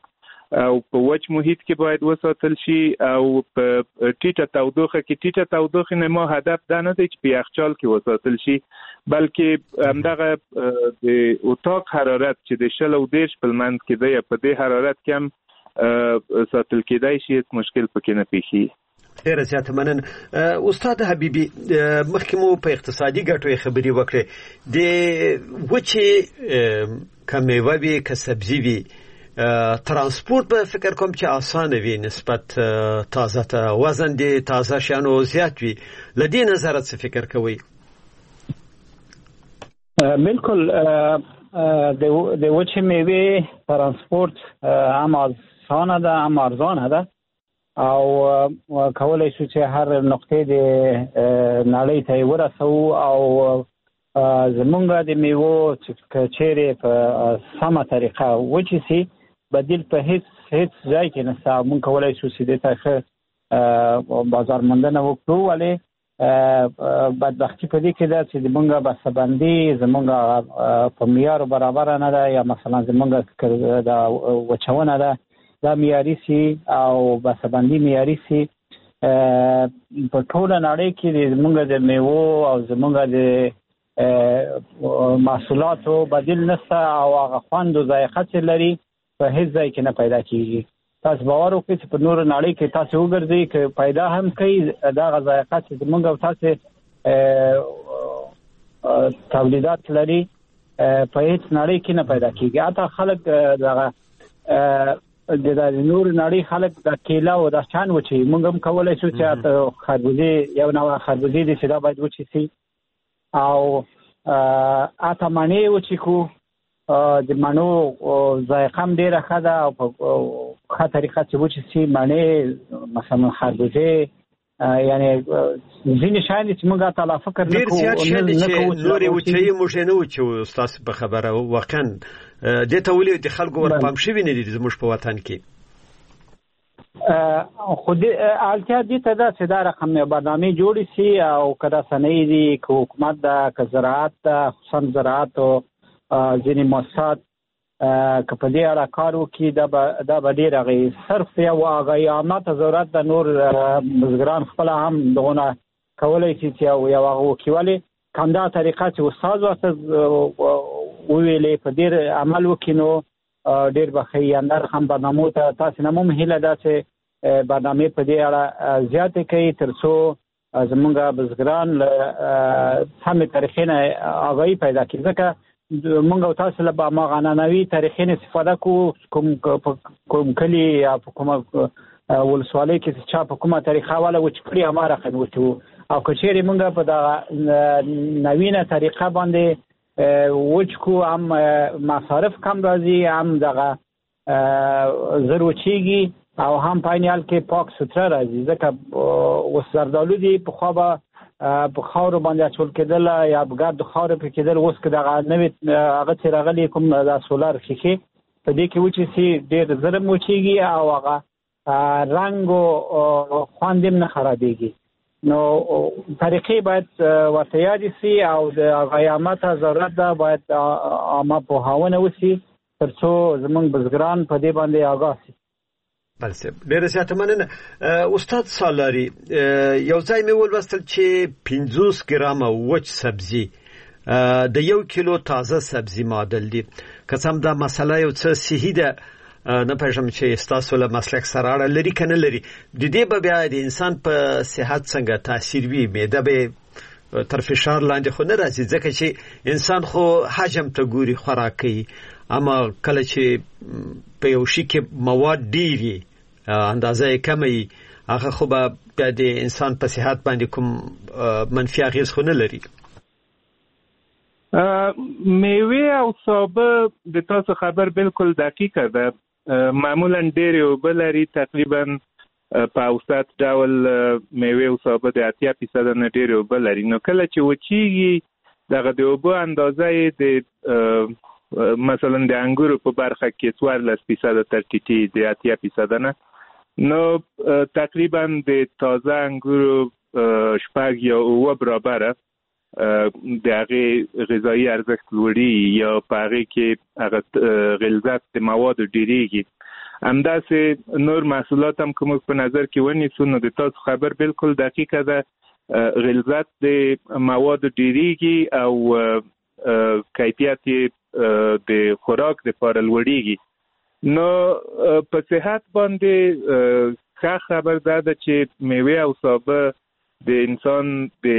Speaker 4: او په وچ محیط کې باید وساتل شي او په ټیټه تودوخه کې ټیټه تودوخه نه مو هدف دا نه دی چې په یخچال کې وساتل شي بلکې همدغه د اتاق حرارت چې د شل او دیرش په منځ کې دی په دې حرارت کې هم ساتل کېدای شي مشکل پکې نه پیښي.
Speaker 3: ډیره زیاته مننه استاد حبیبي. مخکې مو په اقتصادي ګټو خبرې وکړې د وچې کمیوه وی که سبزی وی ترانسپورت به فکر کوم چې آسانه وي نسبت تازه ته وزن دی تازه شانو زیات وي لدی نظر څه فکر کوي؟
Speaker 5: بالکل د وچې میوې ترانسپورت هم آسانه ده هم ارزانه ده او کولای شو چې هر نقطې د نړۍ ته ورسو او زمونږ د میوو چې چیرې په سمه طریقه وچې سي بدیل په هیڅ هیڅ ځای کې نشته. مونږ کولای شو چې د تاخه بازار موندنه وکړو ولې بدبختی په دې کې ده چې زمونږ بسبندي زمونږ په معیار برابر نه ده یا مثلا زمونږ د وچونه ده دا معیاري سي او بسبندي معیاري سي په ټوله نړۍ کې زمونږ د میوو او زمونږ د محصولاتو بدیل نشته او هغه خوند او ذائقه چې لري په هیڅ ځای کې نه پیدا کیږي. تاسو باور وکړئ چې په نور نړۍ کې تاسو وګرځئ چې پیدا هم کوي دا ذائقه چې موږ او تاسو تولیدات لري په هیڅ نړۍ کې نه پیدا کیږي. اته خلک دغه د نور نړۍ خلک د کیلا او د چان وچی موږ هم کولای شو چې خربوزه یو نوع خربوزه دي چې دا باید وچی سي او اته معنی وچی کو د منو ذائقه هم ډیره ښه ده او په ښه طریقه چې وچې سي مڼې مثلا خربوزې یعنی ځینې شیان چې موږ ته لا فکر نه کوو
Speaker 3: ډېر زیات شیان دي چې نورې وچوي موږ یې نه وچوو. ستاسو په خبره واقعا دې ته ولې د خلکو ورپام شوي نه دي زموږ په وطن کې؟
Speaker 5: خو اړتیا دې ته ده چې دا رقم برنامې جوړې سي او که دا صنایع دي که حکومت ده که زراعت ده خصوصا زراعت او ځینې مؤسسات که په دې اړه کار وکړي دا به ډېر هغې صرف یو هغه عامه ضرورت ده. نور بزګران خپله هم دغونه کولی شي چې یو هغه وکړي ولې که همدا طریقه چې استاد ورته وویلې په ډېر عمل وکړي نو ډېر به ښه وي. همدغه هم برنامو ته تاسې نه هم هیله ده چې برنامې په دې اړه زیاتې کوي تر څو زمونږ بزګران له سمې طریقې نه آګاهي پیدا کړي. ځکه مونږ او تاسو له معنوي طریقې نه استفاده کوو کوم کوم کلی یا په کومه ولسوالۍ کې چې چا په کومه طریقه والا وچ کړي هماره خن وچو او که چیرې مونږ په دا نوینه طریقه باندې وچ کو هم مصارف کم راځي هم دغه زر وچیږي او هم په عین حال کې پاک ستره راځي. ځکه اوس زردالو دي په خوا به په خاورو باندې اچول کېدل یا بګرد خاورو پرې کېدل اوس که دغه نوې هغه چې راغلي کوم د سولر ښیښې په دې کې وچې سي ډېر زر هم وچېږي او هغه رنګ او خوند هم نه خرابېږي. نو طریقې باید ورته یادې سي او د هغه عامه ته ضرورت ده باید عامه پوهاونه وسي تر څو زموږ بزګران په دې باندې آګاه سي.
Speaker 3: بل څه ډېر زیاته مننه. استاد سالاري یو ځای مې ولوستل چې پنځوس ګرامه وچ سبزي د یو کیلو تازه سبزي معادل دي. که څه هم دا مسله یو څه صحي ده نه پېژنم چې ستاسو له مسلک سره اړه لري که نه لري. د دې به بیا د انسان په صحت څنګه تاثیر وي؟ معده به تر فشار لاندې خو نه راځي ځکه چې انسان خو حجم ته ګوري خوراک کوي اما کله چې په یو شي کې مواد ډېر اندازه یې کمه وي هغه خو به بیا د انسان په صحت باندې کوم منفي اغېز خو نه لري.
Speaker 4: میوه او سابه د تاسو خبر بالکل دقیقه ده. معمولا ډېرې اوبه لري تقریبا په اوسط ډول میوه او سابه د اتیا فیصده نه ډېرې اوبه لري. نو کله چې وچیږي دغه د اوبو اندازه د مثلا د انګورو په برخه کې څوارلس فیصده تر ټیټي د اتیا فیصده نه نو تقریبا د تازه انګورو شپږ یا اووه برابره د هغې غذایي ارزښت لوړي یا په هغې کې هغه غلظت د موادو ډېرېږي همداسې نور محصولات هم کوم په نظر کې ونیسو نو د تاسو خبر بالکل دقیقه ده. غلظت د مواد ډیریږي او کیفیت د خوراک د لپاره لوړیږي. نو په صحت باندې ښه خبر ده چې میوه او سابه د انسان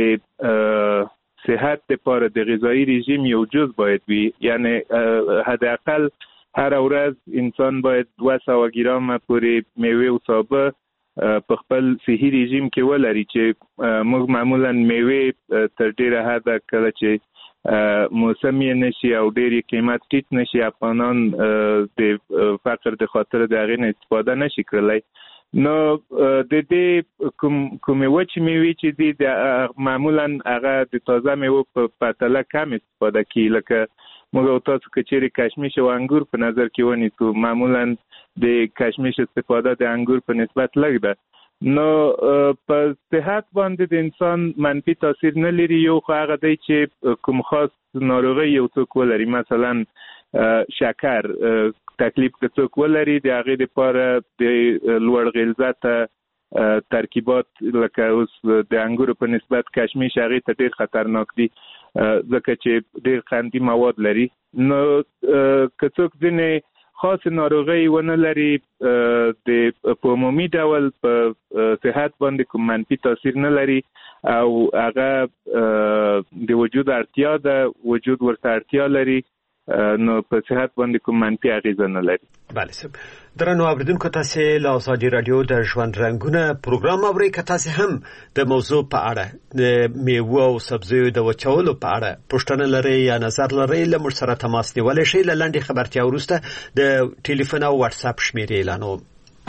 Speaker 4: د صحت لپاره د غذایی رژیم یو جز باید وي. یعنی حداقل هر ورځ انسان باید دوه سوه ګرام پورې میوه او سابه په خپل صحي رژیم کې ولري چې موږ معمولا میوه تر ډیره حده کله چې موسم یې نشي او ډیر قیمت ټیټ نشي افغانان د فقر د خاطر د هغې نه استفاده نشي کړلی. نو د دې کوم کومې وچې میوې چې دي د معمولا هغه د تازه میوو په پرتله کم استفاده کوي. لکه موږ او تاسو که چیرې کشمش او انګور په نظر کې ونیسو معمولا د کشمش استفاده د انګور په نسبت لږ ده. نو په صحت باندې د انسان منفي تاثیر نه لري. یو خو هغه دی چې کوم خاص ناروغي یو څوک ولري، مثلا شکر تکلیف که څوک ولري د هغې دپاره د لوړ غلظت ترکیبات لکه اوس د انګورو په نسبت کشمش هغې ته ډېر خطرناک دي ځکه چې ډېر قندي مواد لري. نو که څوک ځینې خاص ناروغي ونه لري د په عمومي ډول په صحت باندې کوم منفي تاثیر نه لري او هغه د وجود اړتیا ده، وجود ورته اړتیا لري، نو په صحت باندې کوم منفي اغیزه نه لري.
Speaker 3: بله صاحب، درنو اوریدونکو، تاسو له ازادي رادیو د ژوند رنګونه پروګرام اورئ. که تاسو هم د موضوع په اړه د میوه او سبزیو د وچولو په اړه پوښتنه لرئ یا نظر لرئ، له موږ سره تماس نیولی شئ. له لنډې خبرتیا وروسته د ټلیفون او واتس اپ شمیرې اعلانوم.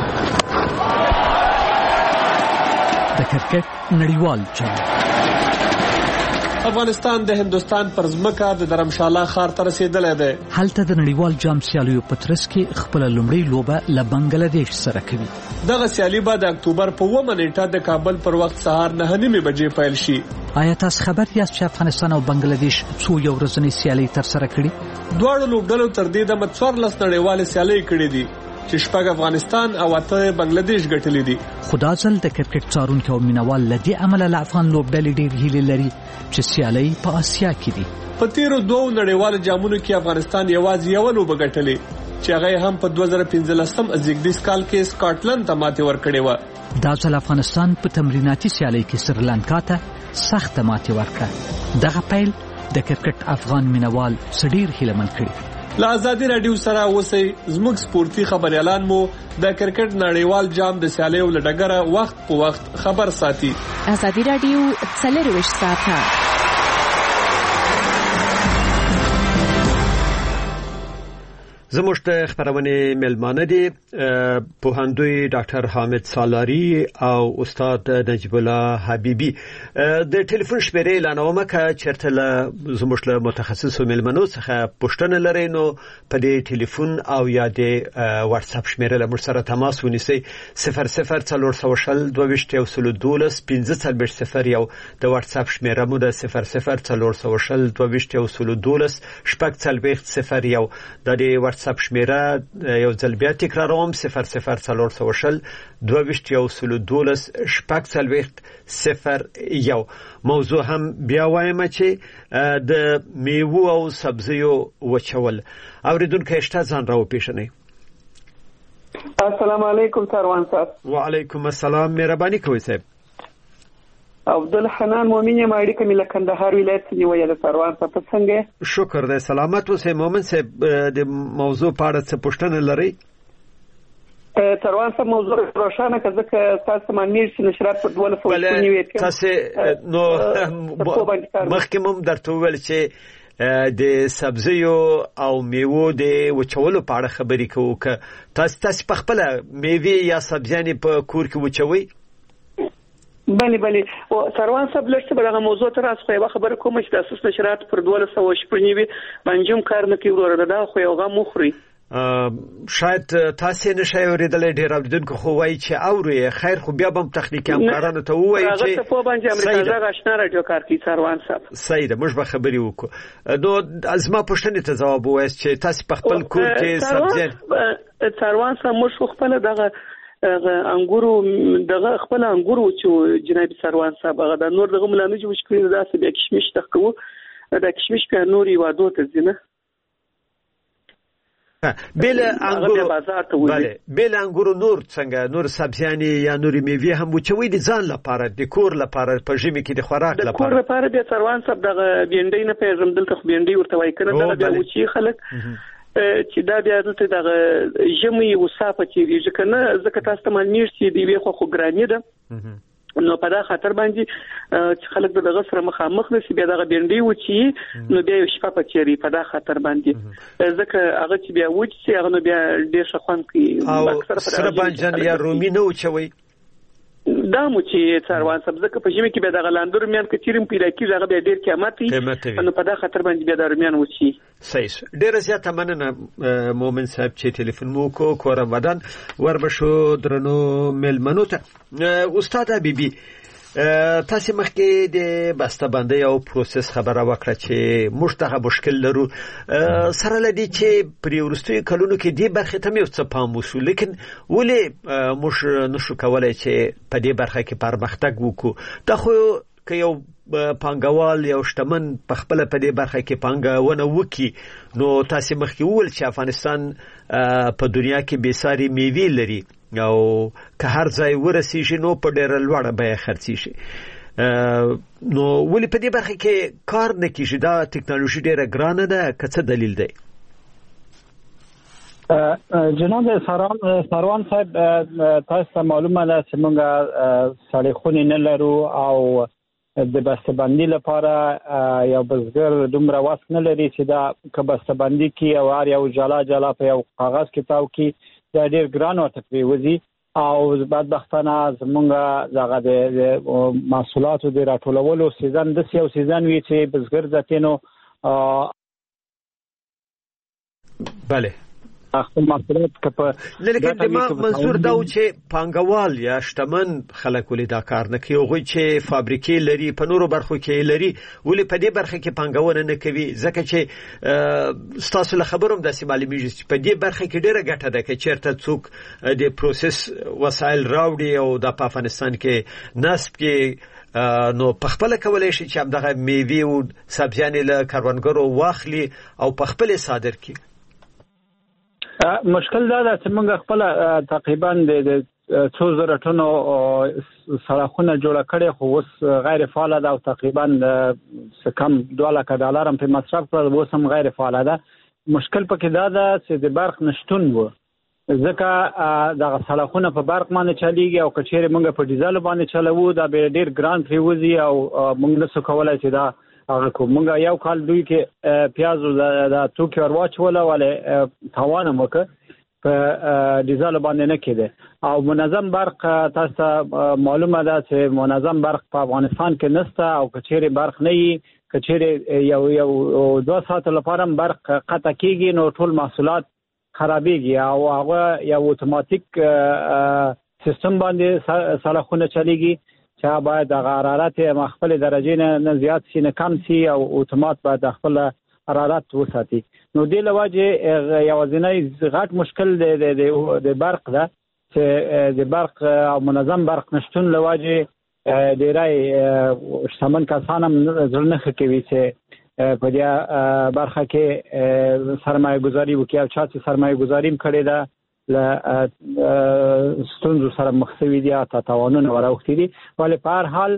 Speaker 2: د کرکټ نړیوال جام
Speaker 6: افغانستان د هندوستان پر ځمکه د درمشاله ښار ته رسیدلی دی.
Speaker 2: هلته د نړیوال جام سیالیو په ترڅ کې خپله لومړۍ لوبه له بنګلادیش سره کوي.
Speaker 6: دغه سیالي به د اکتوبر په اوومه نیټه د کابل پر وخت سهار نهه نیمې بجې پیل شي.
Speaker 2: آیا تاسو خبر یاست چې افغانستان او بنګلادیش څو یو ورځنۍ سیالۍ ترسره کړي؟
Speaker 6: دواړو لوبډلو تر دې دمه څوارلس نړیوالې سیالۍ کړي دي چې شپږ افغانستان او اته بنگلادیش ګټلې دي.
Speaker 2: خو دا ځل د کرکټ څارونکي او مینوال له دې امله له افغان لوبډلې ډېر هیلې لري چې سیالۍ په اسیا کې دي.
Speaker 6: په تیرو دوو نړیوالو جامونو کې افغانستان یوازې یوه لوبه ګټلې چې هغه هم په دوه زره پنځلسم زیږدیز کال کې سکاټلند ته ماتې ورکړې وه.
Speaker 2: دا ځل افغانستان په تمریناتي سیالۍ کې سریلانکا ته سخته ماتې ورکړه. دغه پیل د کرکټ افغان مینوال څه ډېر هیلهمن کړي.
Speaker 6: له ازادي رادیو سره اوسئ. زموږ سپورتي خبريالان مو د کرکټ نړیوال جام د سیالیو له ډګره وخت په وخت خبر ساتي.
Speaker 1: ازادي رادیو څلرویشت ساعته
Speaker 3: زموږ د خبرونې ملمانه دي پوهندوی ډاکټر حامد سالاری او استاد نجیب الله حبیبی. د ټلیفون شمیرې اعلانوم که چیرته له زموږ له متخصصو ملمنو څخه پوښتنه لرئ نو په دې ټلیفون او یا د واتس اپ شمیرې له موږ سره تماس ونیسئ. صفر صفر څلور سوه شل دوه ویشت یو سل دولس پنځه څلوېښت صفر یو. د واتس اپ شمیره مو د صفر صفر څلور سوه شل دوه ویشت یو سل دولس شپږ څلوېښت صفر یو. دا د واتس اپ شمیره یو ځل بیا تکراروم: صفر صفر څلور سوه شل دوه ویشت یو سل دولس شپږ څلوېښت صفر یو. موضوع هم بیا وایم چې د میوو او سبزیو وچول. اوریدونکو شته ځان را وپېژنئ.
Speaker 7: السلام علیکم سروان صاحب.
Speaker 3: وعلیکم السلام. مهرباني کوئ صاحب.
Speaker 7: عبدالحنان مومن یم، اړیکه مې له کندهار ولایت څخه نیولې. سروان صاحب څنګه؟
Speaker 3: شکر دی، سلامت اوسئ. مومن صاحب د موضوع په اړه څه پوښتنه لرئ؟
Speaker 7: سروان صاحب موضوع روښانه که ځکه تاسو مانیر چې نشرات په دولس سوه نیوي
Speaker 3: تاسو نو مخکې هم درته وویل چې د سبزیو او میوو د وچولو په اړه خبرې کوو. که تاسو تاسو په خپله میوې یا سبزیانې په کور کې وچوئ؟
Speaker 7: بله بله سروان صاحب لږ څه به دغه موضوع ته راس خو یوه خبره کومه چې د اساس نشرات پر دولس سوه شپږ نوي باندې هم کار نه کوي وروره، دا خو یو غم وخوري.
Speaker 3: شاید تاسو نه شئ اورېدلی، ډېر اورېدونکو خو وایي چې اورئ. خیر، خو بیا به هم تخنیکي همکارانو ته ووایي چې
Speaker 7: هغه څه په باندې امریکا غږ اشنا راډیو کار کوي. سروان صاحب
Speaker 3: صحیح ده، موږ به خبرې وکړو. نو زما پوښتنې ته ځواب ووایاست چې تاسو په خپل کور کې سبزیان
Speaker 7: څاروان سره موږ خپل دغه انګورو دغه خپل انګورو چې جناب څاروان صاحب هغه د نور دغه ملانه جوړ کړی دا څه بیا کشمش تخکو دا کشمش په نوري وادو ته ځنه
Speaker 3: بل انګورو بله بل انګورو نور څنګه نور سبزیانې یا نور میوې هم وچوي دي ځان لپاره د کور لپاره په ژمي کې د خوراک لپاره
Speaker 7: د کور لپاره به څاروان صاحب دغه بینډۍ نه پیژم دلته بینډۍ ورته وای کنه دغه بیا وچی خلک چې دا بیا دلته دغه ژمي وصافه چې کنه ځکه تاسو ته معلومیږي چې دی وی خو خو ګرانی ده نو په دا خاطر باندې چې خلک دغه سره مخامخ نشي بیا دغه بینډۍ وچی نو بیا شپه په چيري په دا خاطر باندې ځکه هغه چې بیا وچی هغه نو بیا ډیر شخوان کوي
Speaker 3: اکثر سره باندې یا رومي نه وچوي
Speaker 7: دا مو چې څاروان سبزه په ژمي کې به د غلاندور میان کې چیرم پیدا کیږي هغه به ډیر قیمتي نو په دا خاطر باندې به د رومیان وچی
Speaker 3: صحیح ډیر زیاته مننه مومن صاحب چې ټلیفون مو کو کور ودان وربشو درنو ملمنو ته استاد حبیبی تاسو مخکې د بسته‌بندۍ او پروسس خبره وکړه چې موږ ته مشکل لرو سره لدی چې پر ورستي کلونو کې دی برخه ته یو څه پام وشو لیکن ولې موږ نشو کولای چې په دې برخه کې پرمختګ وکړو دا خو که یو پانګوال یو شتمن په خپل په دې برخه کې پانګونه وکړي نو تاسو مخکې وول چې افغانستان په دنیا کې بېساري میوې لري او که هر ځای ورسیږي نو په ډېر لوړه بیه خرڅیږي نو ولې په دې برخه کې کار نه کیږي دا ټکنالوژي ډېره ګرانه ده که څه دلیل دی
Speaker 5: جناب سروان صاحب تاسو ته معلومه ده چې موږ سړې خونې نه لرو او د بسته‌بندۍ لپاره یو بزګر دومره وس نه لري چې دا که بسته‌بندي کې او هر یو جلا جلا په یو کاغذ کې تاو کې دا ډېر ګران ورته پرېوځي او بدبختانه زمونږ دغه د محصولاتو د راټولولو سیزن داسې یو سیزن وي چې بزګر ځکه نو
Speaker 3: بله
Speaker 5: خپل محصولات کپه
Speaker 3: لیکن د منظور دا چې پانګوال یا شتمن خلک ولې دا کار نه کوي هغوی چې فابریکې لري په نورو برخو کې لري ولې په دې برخه کې پانګونه نه کوي ځکه چې ستاسو له خبرو هم داسې معلومیږي چې په دې برخه کې ډېره ګټه ده که چېرته څوک د پروسس وسایل راوړي او د په افغانستان کې نصب کې نو په خپل کولای شي چې دغه میوې او سبزیانې له کروندګرو واخلي او په خپل صادر کړي
Speaker 5: مشکل دا ده چې موږ خپل تقریبا د څو زره ټنو سړکونه جوړ کړي خو اوس غیر فعال ده او تقریبا څه کم دوه لکه ډالر هم په مصرف کړل اوس هم غیر فعال ده مشکل پکې دا ده چې د برق نشټون وو ځکه دغه سړکونه په برق باندې چلیږي او کچېره موږ په ډیزل باندې چلوو دا به ډیر ګران پریوزي او موږ نسو کولای چې دا هغه کوم موږ یو کال دوی کې پیازو د توکي ورواچول ولې توان موکه په ډیزل باندې نه کېده او منظم برق تاسو معلومه ده چې منظم برق په افغانستان کې نشته او کچېره برق نه وي کچېره یو یو دوه ساعت لپاره برق قطع کیږي نو ټول محصولات خرابېږي او هغه یو اتوماتیک سیستم باندې سړکونه چلیږي چې باید د حرارت مخفل درجه نه زیات شي نه کم شي او اتومات باید خپل حرارت وساتي نو د لواجه یوازینی غټ مشکل د د برق ده چې د برق او منظم برق نشټون لواجه ډیرای شتمن کسان هم ځل نه کوي چې په دې برخه کې سرمایه گذاري وکړي او چې سرمایه گذاري کړي ده ل ستونزو سره مخ شوي دي او تاوانونه وراوښتي دي ولې په هر حال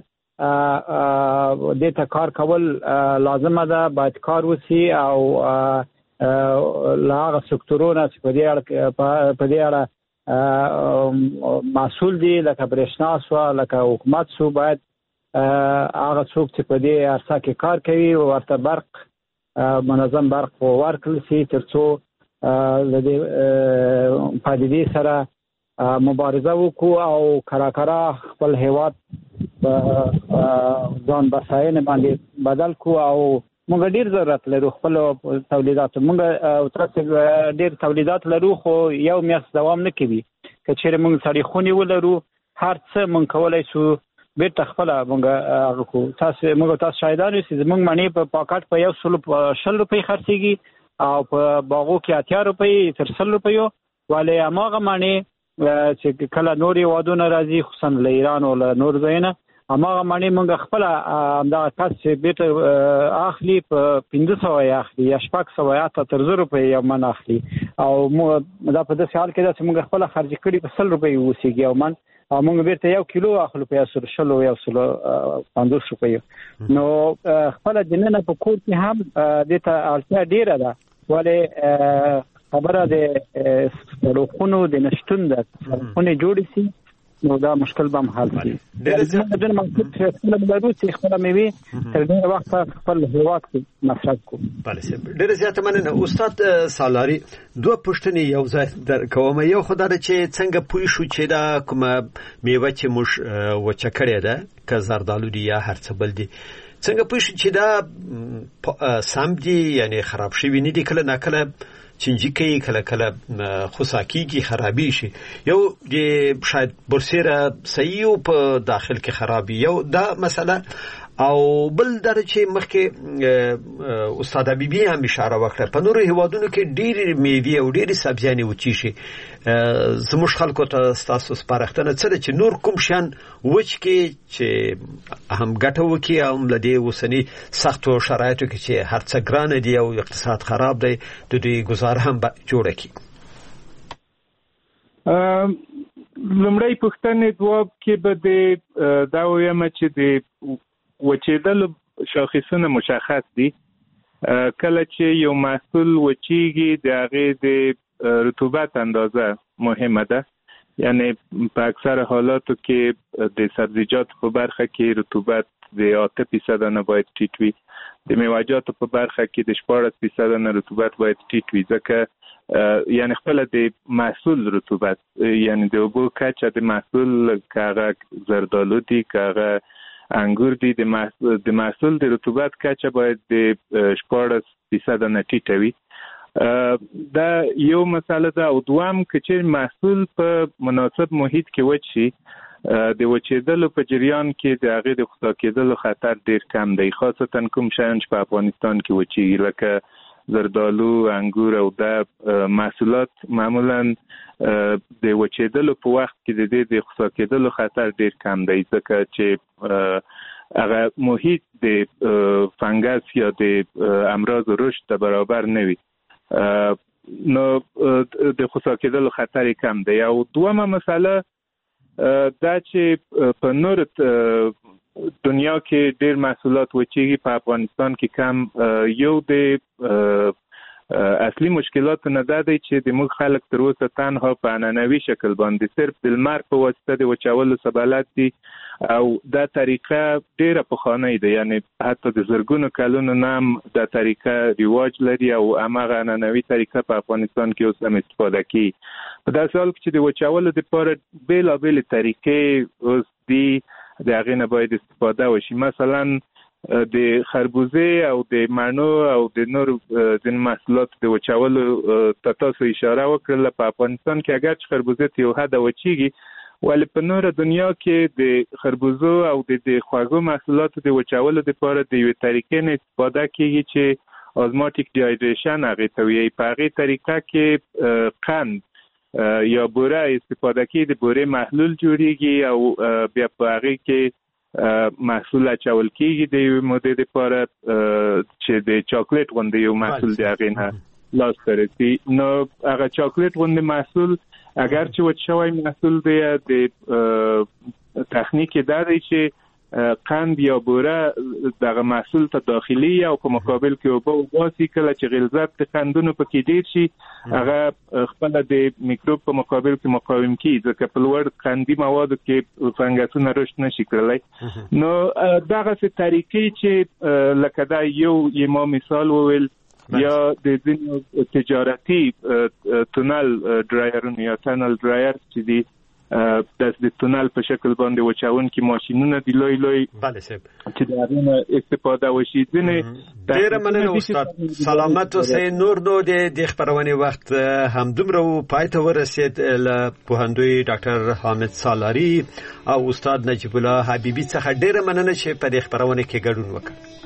Speaker 5: دې ته کار کول لازمه ده باید کار وشي او له هغه سکتورونه چې په دې اړه مسؤل دي لکه برېښنا شوه لکه حکومت شو باید هغه څوک چې په دې عرصه کې کار کوي ورته برق منظم برق ورکړل شي تر څو د دې پدیدې سره مبارزه وکړو او کراکرا خپل هیواد ځان بساینه باندې بدل کو او موږ ډیر ضرورت لرو خپل تولیدات موږ تاسو ډیر تولیدات لرو خو یو میاشت دوام نه کوي که چیرې موږ سړي خونی ولرو هر څه موږ کولای شو بیرته خپل موږ هغه کو تاسو موږ تاسو شاهدان یې موږ معنی په پاکټ په یو سل شل روپۍ خرڅيږي او په باغو کې اتیا روپۍ تر سل روپیو ولې هغه معنی چې کله نور هیوادونه راځي خصوصا له ایران او له نور ځایونه هغه معنی موږ خپل همدا تاسو چې بیت اخلي په پنځه سوه اخلي یا شپږ سوه یا تر زر روپۍ یو من اخلي او دا په داسې حال کې چې موږ خپل خرج کړي په سل روپۍ اوسېږي او من او موږ بیرته یو کیلو اخلو په سر شلو یو سلو پنځوس روپۍ نو خپل جننه په کور کې هم د ته اړتیا ډیره ده ولې خبره د روخونو د نشټون ده خونه جوړې سي نو دا مشکل به حل شي ډېر زیات د مقصد خپل بلوچ خپل میوي تر دې وخت خپل هیواد کې مصرف کو
Speaker 3: بله ډېر زیات مننه استاد سالاری دوه پوښتنې یو ځای در کوم یو خدای چې څنګه پوي شو چې دا کومه میوه چې موږ وچکړې ده که زردالو دی یا هر څه بل دی څنګه پوي شو چې دا سم دي یعنی خراب شي نه دي کله نه کله چنجي کوي کله کله خصاکیږي خرابي شي یو د شاید برسیره صحیح په داخل کې خرابي یو دا مسله او بل در چې مخکې استاد حبیبی هم اشاره وکړه په نورو هیوادونو کې ډېرې میوې او ډېرې سبزیانې وچې شي زموږ خلکو ته ستاسو سپارښتنه څه ده چې نور کوم شیان وچ کې چې هم ګټه وکړي او هم له دې اوسني سختو شرایطو کې چې هر څه ګرانه دي او اقتصاد خراب دی د دوی ګزاره هم جوړه کړي
Speaker 4: لومړی پوښتنې ځواب کې به د دا وایم چې د وچېدل شاخصونه مشخص دي کله چې یو محصول وچېږي د هغې د رطوبت اندازه مهمه ده یعنی په اکثر حالاتو کې د سبزیجات په برخه کې رطوبت د اته فیصد نه باید ټیټ وي د میوه‌جاتو په برخه کې د شپاړس فیصد نه رطوبت باید ټیټ وي ځکه یعنی خپل د محصول رطوبت یعنی د اوبو کچه د محصول کاغه زردالو دي کاغه انګور دي د محصول د محصول د رطوبت کچه باید د شپاړس فیصد نه ټیټه وي دا یو مسله ده او دوام چې محصول په مناسب محیط کې وچ شي د وچېدلو په جریان کې د هغې د خطا کېدلو خطر ډېر کم دی خاصتا کوم شیان چې په افغانستان کې وچېږي لکه زردالو انګور او دا محصولات معمولا د وچېدلو په وخت کې د دې د خطا کېدلو خطر ډېر کم دی ځکه چې هغه محیط د فنګس یا د امراض رشد ته برابر نه وي نو د خطا کېدلو خطر کم دی او دومره مسله دا چې په نور دنیا کې ډېر محصولات وچېږي په افغانستان کې کم یو د اصلي مشکلات نه ده چې د موږ خلک تر اوسه تنها په عنعنوي شکل باندې صرف د لمر په واسطه د وچولو څه بلد دي او دا طریقه ډېره پخوانۍ ده یعنی حتی د زرګونو کلونو نه هم دا طریقه رواج لري او هماغه عنعنوي طریقه په افغانستان کې اوس هم استفاده کوي په داسې حال کې چې د وچولو دپاره بېلابېلې طریقې اوس دي د هغې نه باید استفاده وشي مثلا د خربوزې او د مڼو او د نور د محصولاتو د وچولو ته تاسو اشاره وکړله په افغانستان کې اگر چې خربوزې ته یو حده وچېږي ولې په نوره دنیا کې د خربوزو او د خوږو محصولاتو د وچولو دپاره د یوې طریقې نه استفاده کېږي چې ازماتیک ډیهایډریشن هغې ته وایي په هغې طریقه کې قند یا بوره استفاده کېږي د بورې محلول جوړېږي او بیا په هغې کې محصول اچول کېږي د یوې مودې دپاره چې د چاکلیټ غوندې یو محصول د هغې نه لاسته رسي نو هغه چاکلیټ غوندې محصول اگر چې وچ شوی محصول دی د تخنیک دا دی چې قند یا بوره دغه محصول ته داخلي او په مقابل کې اوبه وباسي کله چې غلظت د قندونو پکې ډېر شي هغه خپله د میکروب په مقابل کې مقاوم کیږي ځکه په لوړ قندي موادو کې فنګسونه رشد نشي کړلی نو دغسې طریقې چې لکه دا یو یې ما مثال وویل یا د ځینو تجارتي تونل ډرایرونو یا تنل ډرایر چې دي د تونل په شکل باندې وچونکي ماشینونه دي لوی لوی
Speaker 3: بله صاحب
Speaker 4: چې د هغې نه استفاده وشي ځینې
Speaker 3: ډېره مننه استاد سلامت اوسئ نور نو د دې خپرونې وخت همدومره پای ته ورسېد له پوهندوی ډاکټر حامد سالاري او استاد نجیب الله حبیبي څخه ډېره مننه چې په دې خپرونې کې ګډون وکړ